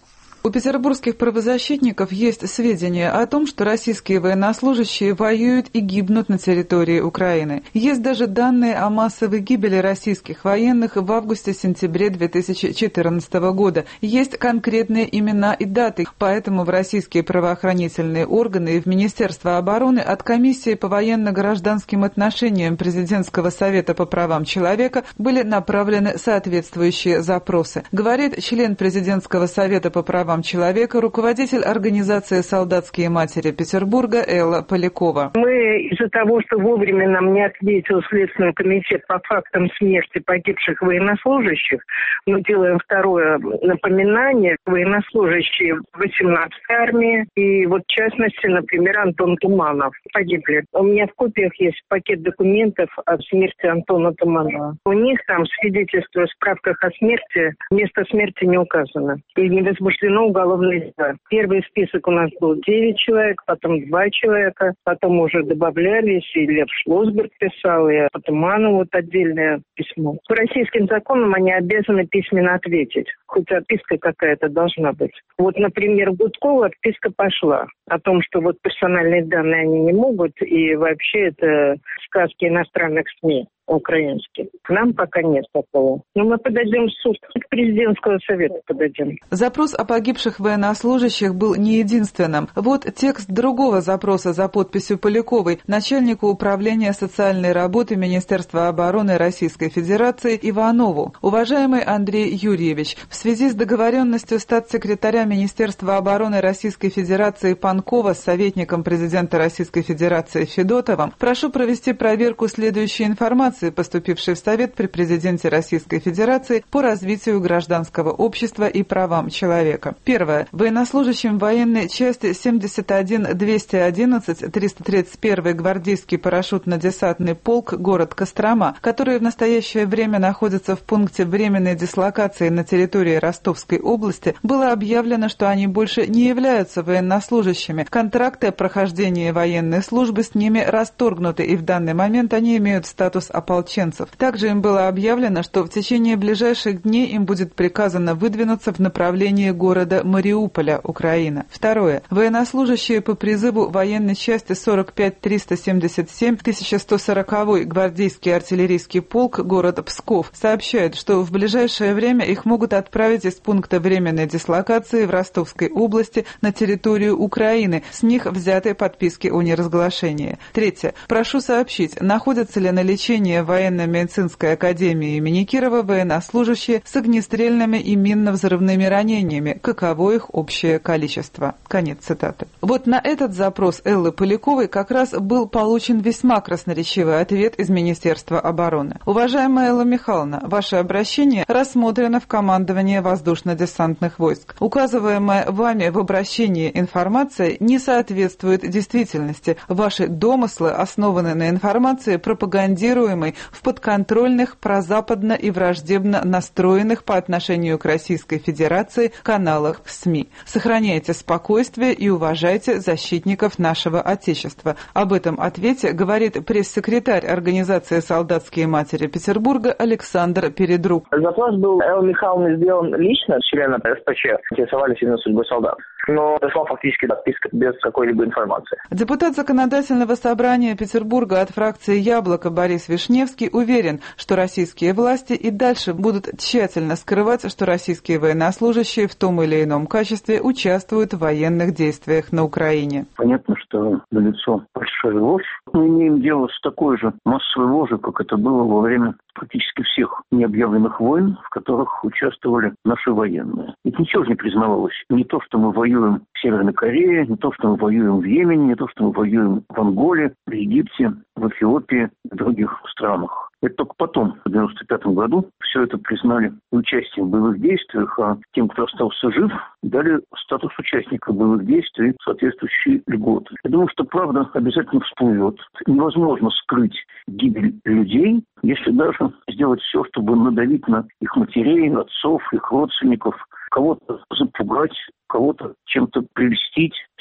H: У петербургских правозащитников есть сведения о том, что российские военнослужащие воюют и гибнут на территории Украины. Есть даже данные о массовой гибели российских военных в августе-сентябре две тысячи четырнадцатого года. Есть конкретные имена и даты, поэтому в российские правоохранительные органы и в Министерство обороны от комиссии по военно-гражданским отношениям Президентского совета по правам человека были направлены соответствующие запросы. Говорит член Президентского совета по правам человека, руководитель организации «Солдатские матери Петербурга» Элла Полякова.
J: Мы из-за того, что вовремя нам не ответил Следственный комитет по фактам смерти погибших военнослужащих, мы делаем второе напоминание. Военнослужащие восемнадцатой армии и вот в частности, например, Антон Туманов погибли. У меня в копиях есть пакет документов о смерти Антона Туманова. У них там свидетельство в справках о смерти, место смерти не указано. И не возбуждено уголовное дело. Первый список у нас был девять человек, потом два человека, потом уже добавлялись, и Лев Шлосберг писал, и по Туманову вот отдельное письмо. По российским законам они обязаны письменно ответить. Хоть отписка какая-то должна быть. Вот, например, Гудкова отписка пошла о том, что вот персональные данные они не могут, и вообще это сказки иностранных СМИ. Украинские. Нам пока нет такого. Но мы подойдем в суд. К президентского совета подойдем.
H: Запрос о погибших военнослужащих был не единственным. Вот текст другого запроса за подписью Поляковой, начальнику управления социальной работы Министерства обороны Российской Федерации Иванову. Уважаемый Андрей Юрьевич, в связи с договоренностью статс-секретаря Министерства обороны Российской Федерации Панкова с советником президента Российской Федерации Федотовым, прошу провести проверку следующей информации, поступившей в Совет при президенте Российской Федерации по развитию гражданского общества и правам человека. Первое. Военнослужащим военной части семьдесят один двести одиннадцать триста тридцать первый гвардейский парашютно-десантный полк город Кострома, которые в настоящее время находятся в пункте временной дислокации на территории Ростовской области, было объявлено, что они больше не являются военнослужащими. Контракты о прохождении военной службы с ними расторгнуты, и в данный момент они имеют статус ополченцев. Также им было объявлено, что в течение ближайших дней им будет приказано выдвинуться в направлении города Мариуполя, Украина. Второе. Военнослужащие по призыву военной части сорок пять триста семьдесят семь тысяча сто сороковой гвардейский артиллерийский полк город Псков сообщают, что в ближайшее время их могут отправить из пункта временной дислокации в Ростовской области на территорию Украины. С них взяты подписки о неразглашении. Третье. Прошу сообщить, находятся ли на лечении в военно-медицинской академии имени Кирова военнослужащие с огнестрельными и минно-взрывными ранениями. Каково их общее количество? Конец цитаты. Вот на этот запрос Эллы Поляковой как раз был получен весьма красноречивый ответ из Министерства обороны. Уважаемая Элла Михайловна, ваше обращение рассмотрено в командовании воздушно-десантных войск. Указываемая вами в обращении информация не соответствует действительности. Ваши домыслы основаны на информации, пропагандируемой в подконтрольных, прозападно и враждебно настроенных по отношению к Российской Федерации каналах СМИ. Сохраняйте спокойствие и уважайте защитников нашего Отечества. Об этом ответе говорит пресс-секретарь организации «Солдатские матери Петербурга» Александр Передрук.
W: Запрос был Эллы Михайловны сделан лично, члена СПЧ, интересовались именно судьбой солдат. Но дошла фактически подписка без какой-либо информации.
H: Депутат Законодательного собрания Петербурга от фракции «Яблоко» Борис Вишневский уверен, что российские власти и дальше будут тщательно скрывать, что российские военнослужащие в том или ином качестве участвуют в военных действиях на Украине.
U: Понятно, что налицо большая ложь. Мы имеем дело с такой же массовой ложью, как это было во время практически всех необъявленных войн, в которых участвовали наши военные. Ведь ничего же не признавалось. Не то, что мы воюем в Северной Корее, не то, что мы воюем в Йемене, не то, что мы воюем в Анголе, в Египте, в Эфиопии и в других странах. Это только потом, в девяносто пятом году, все это признали участием в боевых действиях, а тем, кто остался жив, дали статус участника боевых действий, соответствующие льготы. Я думаю, что правда обязательно всплывет. Невозможно скрыть гибель людей, если даже сделать все, чтобы надавить на их матерей, отцов, их родственников, кого-то запугать, кого-то чем-то прельстить.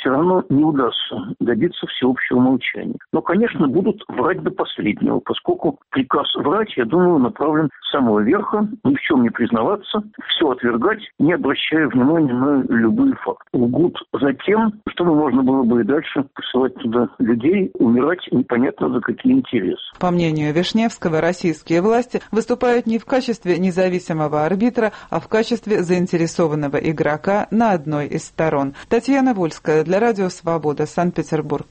U: все равно не удастся добиться всеобщего молчания. Но, конечно, будут врать до последнего, поскольку приказ врать, я думаю, направлен с самого верха, ни в чем не признаваться, все отвергать, не обращая внимания на любые факты. Лгут за тем, чтобы можно было бы и дальше посылать туда людей, умирать непонятно за какие интересы.
H: По мнению Вишневского, российские власти выступают не в качестве независимого арбитра, а в качестве заинтересованного игрока на одной из сторон. Татьяна Вольская для Радио Свобода, Санкт-Петербург.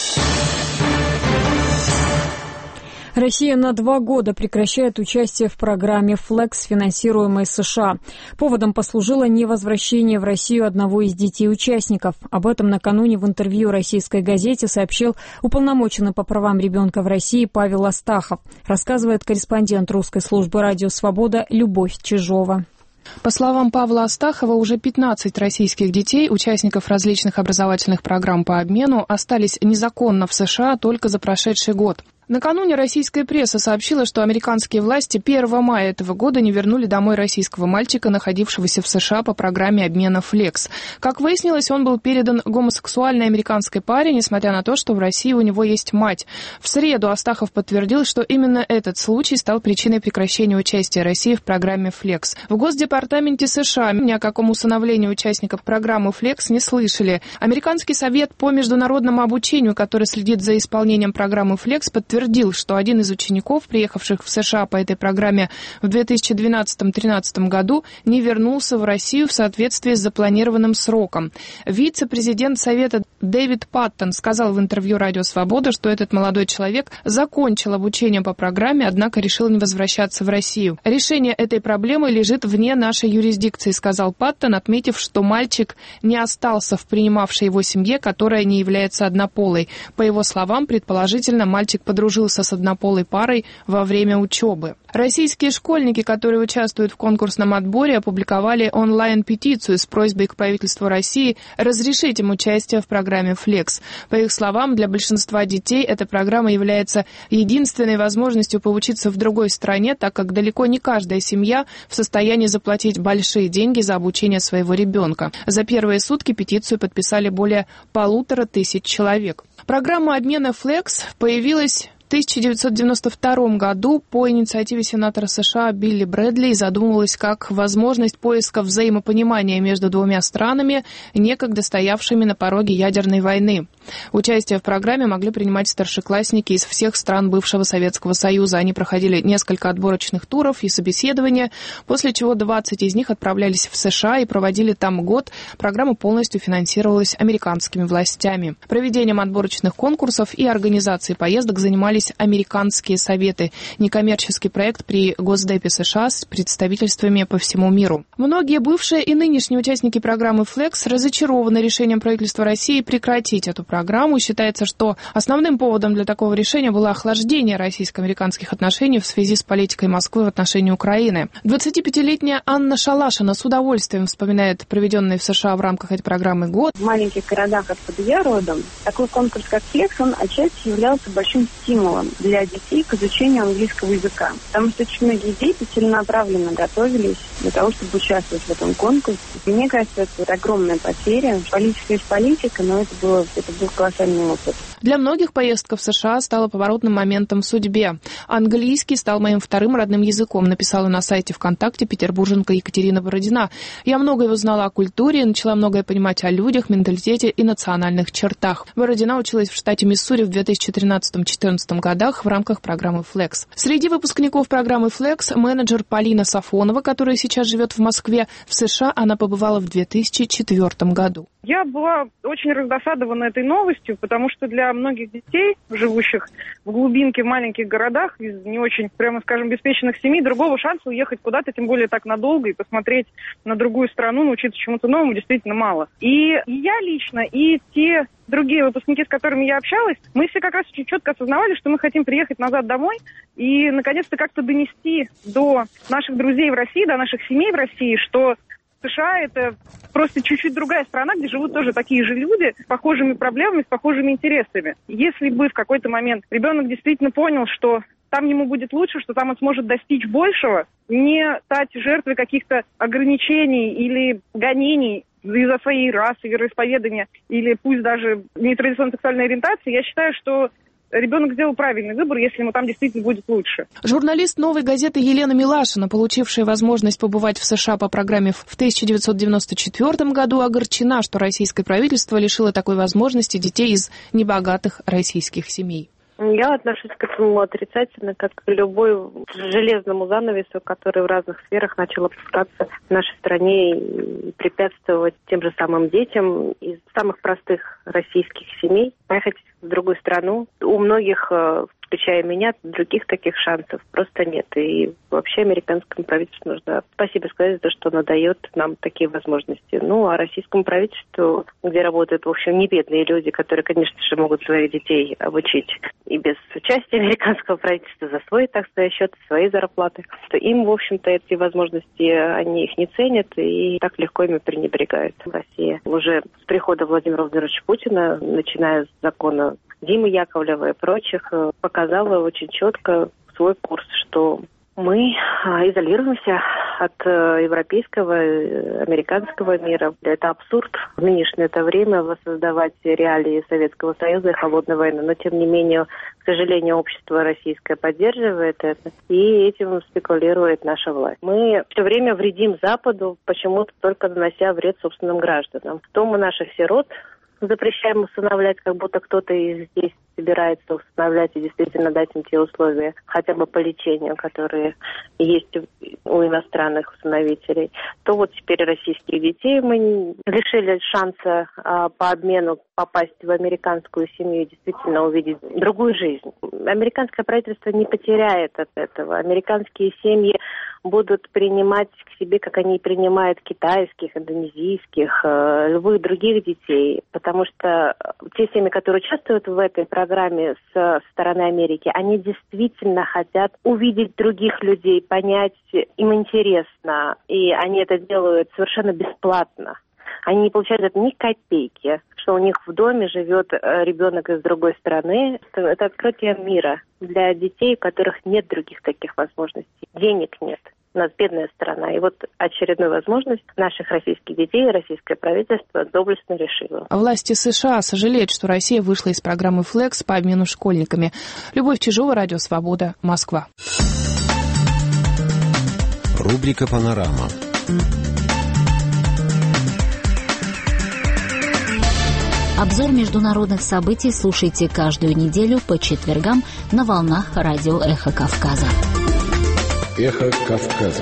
A: Россия на два года прекращает участие в программе «Флекс», финансируемой США. Поводом послужило невозвращение в Россию одного из детей участников. Об этом накануне в интервью российской газете сообщил уполномоченный по правам ребенка в России Павел Астахов, рассказывает корреспондент русской службы «Радио Свобода» Любовь Чижова.
I: По словам Павла Астахова, уже пятнадцать российских детей, участников различных образовательных программ по обмену, остались незаконно в США только за прошедший год. Накануне российская пресса сообщила, что американские власти первого мая этого года не вернули домой российского мальчика, находившегося в США по программе обмена «Флекс». Как выяснилось, он был передан гомосексуальной американской паре, несмотря на то, что в России у него есть мать. В среду Астахов подтвердил, что именно этот случай стал причиной прекращения участия России в программе «Флекс». В Госдепартаменте США ни о каком усыновлении участников программы «Флекс» не слышали. Американский совет по международному обучению, который следит за исполнением программы «Флекс», подтвердил, Подтвердил, что один из учеников, приехавших в США по этой программе в две тысячи двенадцатом-тринадцатом году, не вернулся в Россию в соответствии с запланированным сроком. Вице-президент Совета Дэвид Паттон сказал в интервью «Радио Свобода», что этот молодой человек закончил обучение по программе, однако решил не возвращаться в Россию. «Решение этой проблемы лежит вне нашей юрисдикции», сказал Паттон, отметив, что мальчик не остался в принимавшей его семье, которая не является однополой. По его словам, предположительно, мальчик подружился с однополой парой во время учебы. Российские школьники, которые участвуют в конкурсном отборе, опубликовали онлайн-петицию с просьбой к правительству России разрешить им участие в программе «Флекс». По их словам, для большинства детей эта программа является единственной возможностью поучиться в другой стране, так как далеко не каждая семья в состоянии заплатить большие деньги за обучение своего ребенка. За первые сутки петицию подписали более полутора тысяч человек. Программа обмена «Флекс» появилась в тысяча девятьсот девяносто втором году по инициативе сенатора США Билли Брэдли и задумывалась как возможность поиска взаимопонимания между двумя странами, некогда стоявшими на пороге ядерной войны. Участие в программе могли принимать старшеклассники из всех стран бывшего Советского Союза. Они проходили несколько отборочных туров и собеседования, после чего двадцать из них отправлялись в США и проводили там год. Программа полностью финансировалась американскими властями. Проведением отборочных конкурсов и организацией поездок занимались американские советы, некоммерческий проект при Госдепе США с представительствами по всему миру. Многие бывшие и нынешние участники программы «Флекс» разочарованы решением правительства России прекратить эту программу. Считается, что основным поводом для такого решения было охлаждение российско-американских отношений в связи с политикой Москвы в отношении Украины. двадцатипятилетняя Анна Шалашина с удовольствием вспоминает проведенный в США в рамках этой программы год.
K: В маленьких городах, откуда я родом, такой конкурс, как «Флекс», он отчасти являлся большим стимулом для детей к изучению английского языка. Потому что очень многие дети целенаправленно готовились для того, чтобы участвовать в этом конкурсе. И мне кажется, это огромная потеря. Политика есть политика, но это, было, это был колоссальный опыт.
I: Для многих поездка в США стала поворотным моментом в судьбе. Английский стал моим вторым родным языком, написала на сайте ВКонтакте петербурженка Екатерина Бородина. Я многое узнала о культуре, начала многое понимать о людях, менталитете и национальных чертах. Бородина училась в штате Миссури в две тысячи тринадцатом-четырнадцатом годах в рамках программы «Флекс». Среди выпускников программы «Флекс» менеджер Полина Сафонова, которая сейчас живет в Москве. В США она побывала в две тысячи четвёртом году.
F: Я была очень раздосадована этой новостью, потому что для многих детей, живущих в глубинке, в маленьких городах, из не очень, прямо скажем, обеспеченных семей, другого шанса уехать куда-то, тем более так надолго, и посмотреть на другую страну, научиться чему-то новому, действительно мало. И я лично, и те другие выпускники, с которыми я общалась, мы все как раз очень четко осознавали, что мы хотим приехать назад домой и, наконец-то, как-то донести до наших друзей в России, до наших семей в России, что США – это просто чуть-чуть другая страна, где живут тоже такие же люди с похожими проблемами, с похожими интересами. Если бы в какой-то момент ребенок действительно понял, что там ему будет лучше, что там он сможет достичь большего, не стать жертвой каких-то ограничений или гонений из-за своей расы, вероисповедания или пусть даже нетрадиционной сексуальной ориентации. Я считаю, что ребенок сделал правильный выбор, если ему там действительно будет лучше.
I: Журналист «Новой газеты» Елена Милашина, получившая возможность побывать в США по программе в тысяча девятьсот девяносто четвёртом году, огорчена, что российское правительство лишило такой возможности детей из небогатых российских семей.
L: Я отношусь к этому отрицательно, как к любой железному занавесу, который в разных сферах начал опускаться в нашей стране и препятствовать тем же самым детям из самых простых российских семей поехать в другую страну. У многих, включая меня, других таких шансов просто нет. И вообще американскому правительству нужно спасибо сказать за то, что оно дает нам такие возможности. Ну, а российскому правительству, где работают, в общем, не бедные люди, которые, конечно же, могут своих детей обучить и без участия американского правительства за свой, так сказать, счет, свои зарплаты, то им, в общем-то, эти возможности, они их не ценят и так легко ими пренебрегают. Россия уже с прихода Владимира Владимировича Путина, начиная с закона Димы Яковлева и прочих, показала очень четко свой курс, что мы изолируемся от европейского, американского мира. Это абсурд в нынешнее это время воссоздавать реалии Советского Союза и холодной войны. Но, тем не менее, к сожалению, общество российское поддерживает это, и этим спекулирует наша власть. Мы все время вредим Западу, почему-то только нанося вред собственным гражданам. То мы наших сирот запрещаем усыновлять, как будто кто-то и здесь собирается усыновлять и действительно дать им те условия, хотя бы по лечению, которые есть у иностранных усыновителей. То вот теперь российских детей мы лишили шанса а, по обмену попасть в американскую семью и действительно увидеть другую жизнь. Американское правительство не потеряет от этого. Американские семьи будут принимать к себе, как они принимают китайских, индонезийских, э, любых других детей, потому что те семьи, которые участвуют в этой программе с стороны Америки, они действительно хотят увидеть других людей, понять, им интересно, и они это делают совершенно бесплатно. Они не получают это ни копейки, что у них в доме живет ребенок из другой страны. Это открытие мира для детей, у которых нет других таких возможностей. Денег нет. У нас бедная страна. И вот очередную возможность наших российских детей российское правительство доблестно решило.
I: Власти США сожалеют, что Россия вышла из программы «Флекс» по обмену школьниками. Любовь Чижова, Радио Свобода, Москва.
C: Рубрика «Панорама».
E: Обзор международных событий слушайте каждую неделю по четвергам на волнах радио «Эхо Кавказа».
C: «Эхо Кавказа».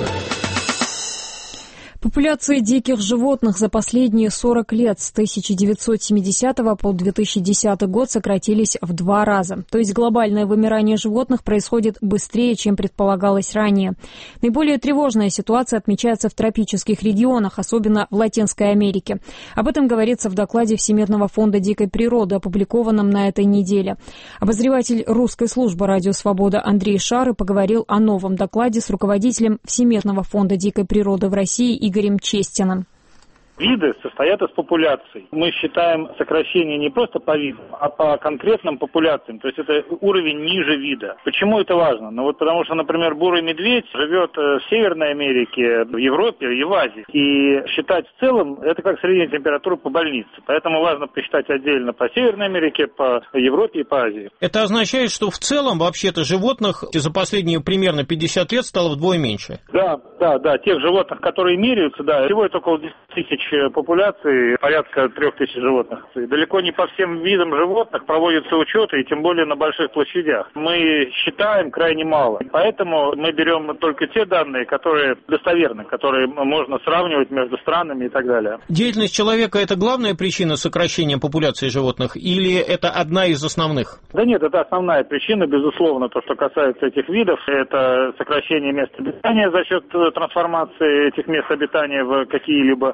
A: Популяции диких животных за последние сорок лет с тысяча девятьсот семидесятого по две тысячи десятый год сократились в два раза. То есть глобальное вымирание животных происходит быстрее, чем предполагалось ранее. Наиболее тревожная ситуация отмечается в тропических регионах, особенно в Латинской Америке. Об этом говорится в докладе Всемирного фонда дикой природы, опубликованном на этой неделе. Обозреватель русской службы «Радио Свобода» Андрей Шары поговорил о новом докладе с руководителем Всемирного фонда дикой природы в России Игорем Честиным.
M: Виды состоят из популяций. Мы считаем сокращение не просто по видам, а по конкретным популяциям. То есть это уровень ниже вида. Почему это важно? Ну вот потому что, например, бурый медведь живет в Северной Америке, в Европе и в Азии. И считать в целом это как средняя температура по больнице. Поэтому важно посчитать отдельно по Северной Америке, по Европе и по Азии.
O: Это означает, что в целом вообще-то животных за последние примерно пятьдесят лет стало вдвое меньше?
M: Да, да, да. Тех животных, которые меряются, да, всего это около десять тысяч популяции, порядка трех тысяч животных. И далеко не по всем видам животных проводятся учеты, и тем более на больших площадях. Мы считаем крайне мало. Поэтому мы берем только те данные, которые достоверны, которые можно сравнивать между странами и так далее.
O: Деятельность человека – это главная причина сокращения популяции животных или это одна из основных?
M: Да нет, это основная причина, безусловно, то, что касается этих видов. Это сокращение мест обитания за счет трансформации этих мест обитания в какие-либо либо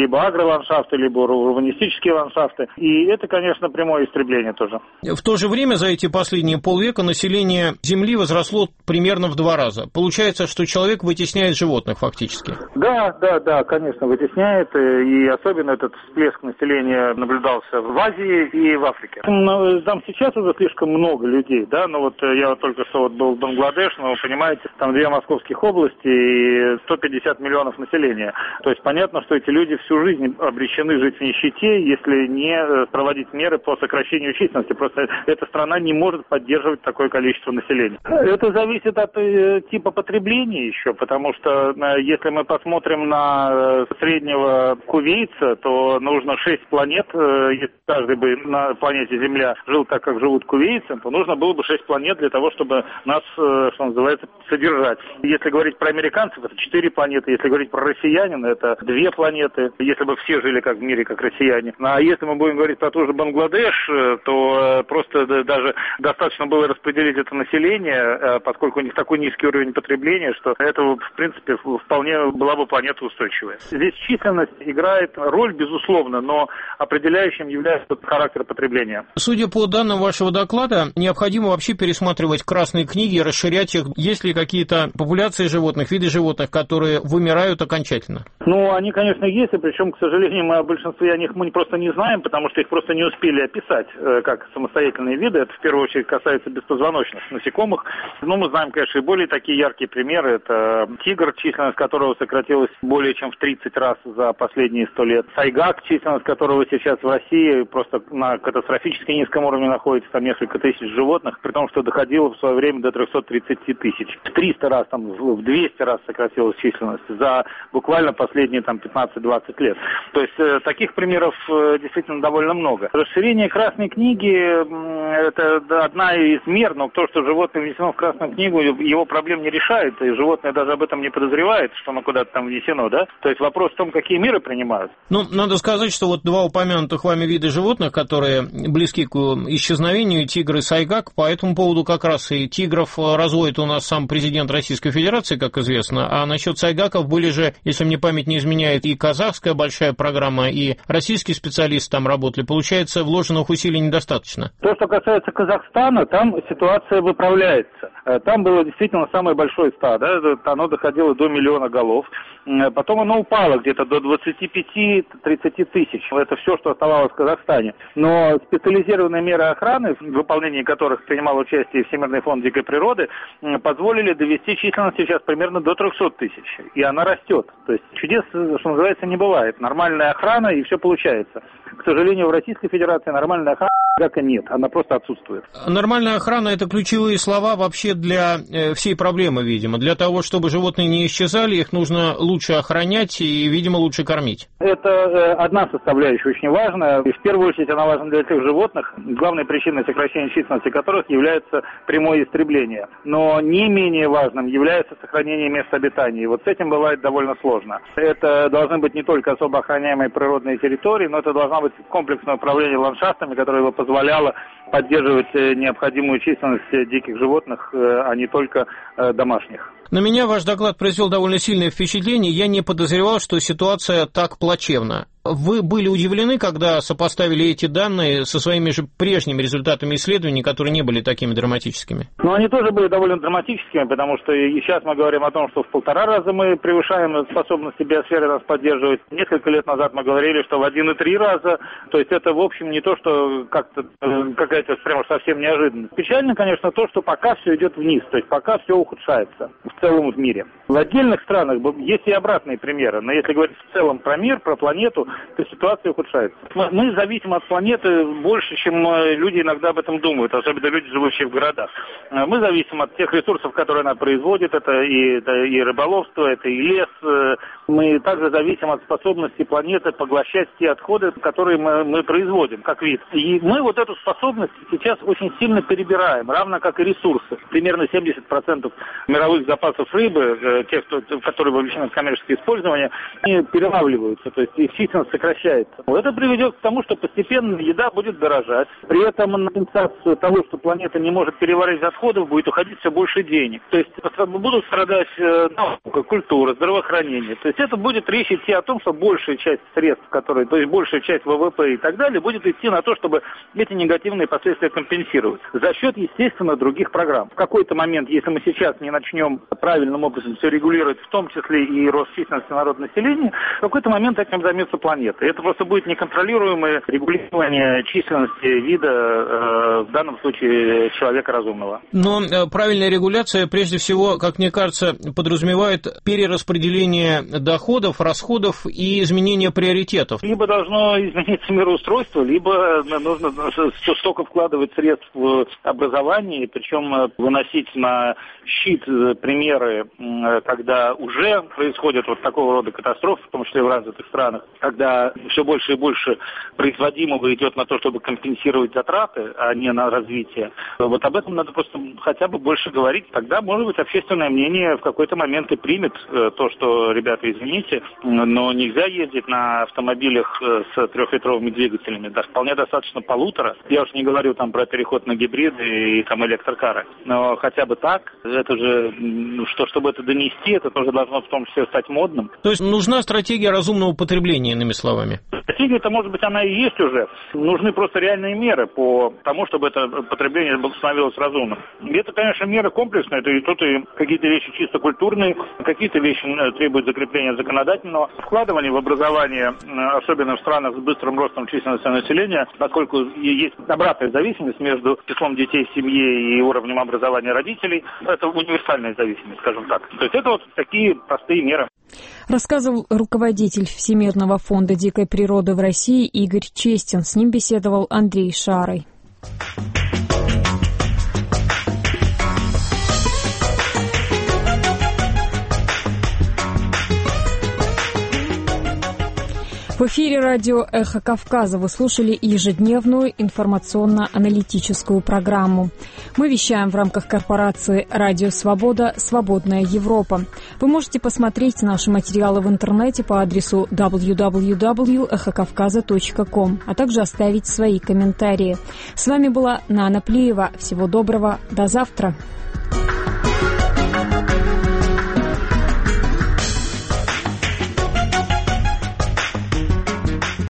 M: либо агроландшафты, либо урбанистические ландшафты. И это, конечно, прямое истребление тоже.
O: В то же время за эти последние полвека население Земли возросло примерно в два раза. Получается, что человек вытесняет животных фактически.
M: Да, да, да, конечно, вытесняет. И особенно этот всплеск населения наблюдался в Азии и в Африке. Там сейчас уже слишком много людей, да, но вот я вот только что вот был в Бангладеш, но вы понимаете, там две московских области и сто пятьдесят миллионов населения. То есть понятно, что эти люди всю жизнь обречены жить в нищете, если не проводить меры по сокращению численности. Просто эта страна не может поддерживать такое количество населения. Это зависит от э, типа потребления еще, потому что э, если мы посмотрим на э, среднего кувейца, то нужно шесть планет. Э, если каждый бы на планете Земля жил так, как живут кувейцы, то нужно было бы шесть планет для того, чтобы нас, э, что называется, содержать. Если говорить про американцев, это четыре планеты. Если говорить про россиянин, это две планеты. Если бы все жили как в мире, как россияне. А если мы будем говорить про тот же Бангладеш, то просто даже достаточно было распределить это население, поскольку у них такой низкий уровень потребления, что это, в принципе, вполне была бы планета устойчивая. Здесь численность играет роль, безусловно, но определяющим является характер потребления.
O: Судя по данным вашего доклада, необходимо вообще пересматривать красные книги и расширять их. Есть ли какие-то популяции животных, виды животных, которые вымирают окончательно?
M: Ну, они, конечно, есть, и причем, к сожалению, мы о большинстве о них мы просто не знаем, потому что их просто не успели описать как самостоятельные виды. Это в первую очередь касается беспозвоночных насекомых. Ну, мы знаем, конечно, и более такие яркие примеры. Это тигр, численность которого сократилась более чем в тридцать раз за последние сто лет. Сайгак, численность которого сейчас в России просто на катастрофически низком уровне находится, там несколько тысяч животных, при том, что доходило в свое время до триста тридцать тысяч. В триста раз, там, в двести раз сократилась численность за буквально последние там пятнадцать-двадцать лет. То есть э, таких примеров э, действительно довольно много. Расширение Красной книги э, это одна из мер, но то, что животное внесено в Красную книгу, его проблем не решает, и животное даже об этом не подозревает, что оно куда-то там внесено, да? То есть вопрос в том, какие меры принимают.
O: Ну, надо сказать, что вот два упомянутых вами вида животных, которые близки к исчезновению, тигр и сайгак, по этому поводу как раз и тигров разводит у нас сам президент Российской Федерации, как известно, а насчет сайгаков были же, если мне память не изменяет, и казахская большая программа, и российские специалисты там работали. Получается, вложенных усилий недостаточно.
M: То, что касается Казахстана, там ситуация выправляется. Там было действительно самое большое стадо, оно доходило до миллиона голов. Потом оно упало где-то до двадцати пяти - тридцати тысяч. Это все, что оставалось в Казахстане. Но специализированные меры охраны, в выполнении которых принимал участие Всемирный фонд дикой природы, позволили довести численность сейчас примерно до трехсот тысяч. И она растет. То есть чудес, что называется, не бывает. Нормальная охрана, и все получается. К сожалению, в Российской Федерации нормальная охрана как и нет, она просто отсутствует.
O: Нормальная охрана – это ключевые слова вообще для всей проблемы, видимо. Для того, чтобы животные не исчезали, их нужно лучше охранять и, видимо, лучше кормить.
M: Это одна составляющая очень важная. И в первую очередь она важна для тех животных, главной причиной сокращения численности которых является прямое истребление. Но не менее важным является сохранение мест обитания. И вот с этим бывает довольно сложно. Это должны быть не только особо охраняемые природные территории, но это должно быть комплексное управление ландшафтами, которое бы позволяло поддерживать необходимую численность диких животных, а не только домашних.
O: На меня ваш доклад произвел довольно сильное впечатление. Я не подозревал, что ситуация так плачевна. Вы были удивлены, когда сопоставили эти данные со своими же прежними результатами исследований, которые не были такими драматическими?
M: Ну, они тоже были довольно драматическими, потому что и сейчас мы говорим о том, что в полтора раза мы превышаем способности биосферы нас поддерживать. Несколько лет назад мы говорили, что в один и три раза. То есть это, в общем, не то, что как-то какая-то прямо совсем неожиданность. Печально, конечно, то, что пока все идет вниз, то есть пока все ухудшается в целом в мире. В отдельных странах есть и обратные примеры, но если говорить в целом про мир, про планету, то ситуация ухудшается. Мы, мы зависим от планеты больше, чем люди иногда об этом думают, особенно люди, живущие в городах. Мы зависим от тех ресурсов, которые она производит, это и, это и рыболовство, это и лес. Мы также зависим от способности планеты поглощать те отходы, которые мы, мы производим, как вид. И мы вот эту способность сейчас очень сильно перебираем, равно как и ресурсы. Примерно семьдесят процентов мировых запасов рыбы, тех, которые вовлечены в коммерческое использование, они перелавливаются. То есть их численность сокращается. Это приведет к тому, что постепенно еда будет дорожать. При этом на компенсацию того, что планета не может переварить отходов, будет уходить все больше денег. То есть будут страдать наука, культура, здравоохранение. То есть это будет речь идти о том, что большая часть средств, которые, то есть большая часть ВВП и так далее, будет идти на то, чтобы эти негативные последствия компенсировать. За счет, естественно, других программ. В какой-то момент, если мы сейчас не начнем правильным образом все регулировать, в том числе и рост численности народного населения, в какой-то момент этим займется планета. Это просто будет неконтролируемое регулирование численности вида, э, в данном случае человека разумного.
O: Но э, правильная регуляция, прежде всего, как мне кажется, подразумевает перераспределение доходов, расходов и изменение приоритетов.
M: Либо должно измениться мироустройство, либо нужно столько вкладывать средств в образование, причем выносить на щит примеры, когда уже происходят вот такого рода катастрофы, в том числе в развитых странах, когда все больше и больше производимого идет на то, чтобы компенсировать затраты, а не на развитие. Вот об этом надо просто хотя бы больше говорить. Тогда, может быть, общественное мнение в какой-то момент и примет то, что, ребята, извините, но нельзя ездить на автомобилях с трехлитровыми двигателями. Да, вполне достаточно полутора. Я уж не говорю там про переход на гибриды и там электрокары. Но хотя бы так, это же, что, чтобы это донести, это тоже должно в том числе стать модным.
O: То есть нужна стратегия разумного потребления, иными словами?
M: Стратегия-то, может быть, она и есть уже. Нужны просто реальные меры по тому, чтобы это потребление становилось разумным. И это, конечно, меры комплексные. Это и тут и какие-то вещи чисто культурные, какие-то вещи требуют закрепления законодательного. Вкладывание в образование, особенно в странах с быстрым ростом численности населения, поскольку есть обратная зависимость между числом детей в семье и уровнем образования родителей, это универсальная зависимость, скажем так. То есть это вот такие простые меры.
A: Рассказывал руководитель Всемирного фонда дикой природы в России Игорь Честин. С ним беседовал Андрей Шарой. В эфире радио «Эхо Кавказа» вы слушали ежедневную информационно-аналитическую программу. Мы вещаем в рамках корпорации «Радио Свобода. Свободная Европа». Вы можете посмотреть наши материалы в интернете по адресу дабл ю дабл ю дабл ю точка эхо кавказа точка ком, а также оставить свои комментарии. С вами была Нана Плиева. Всего доброго. До завтра.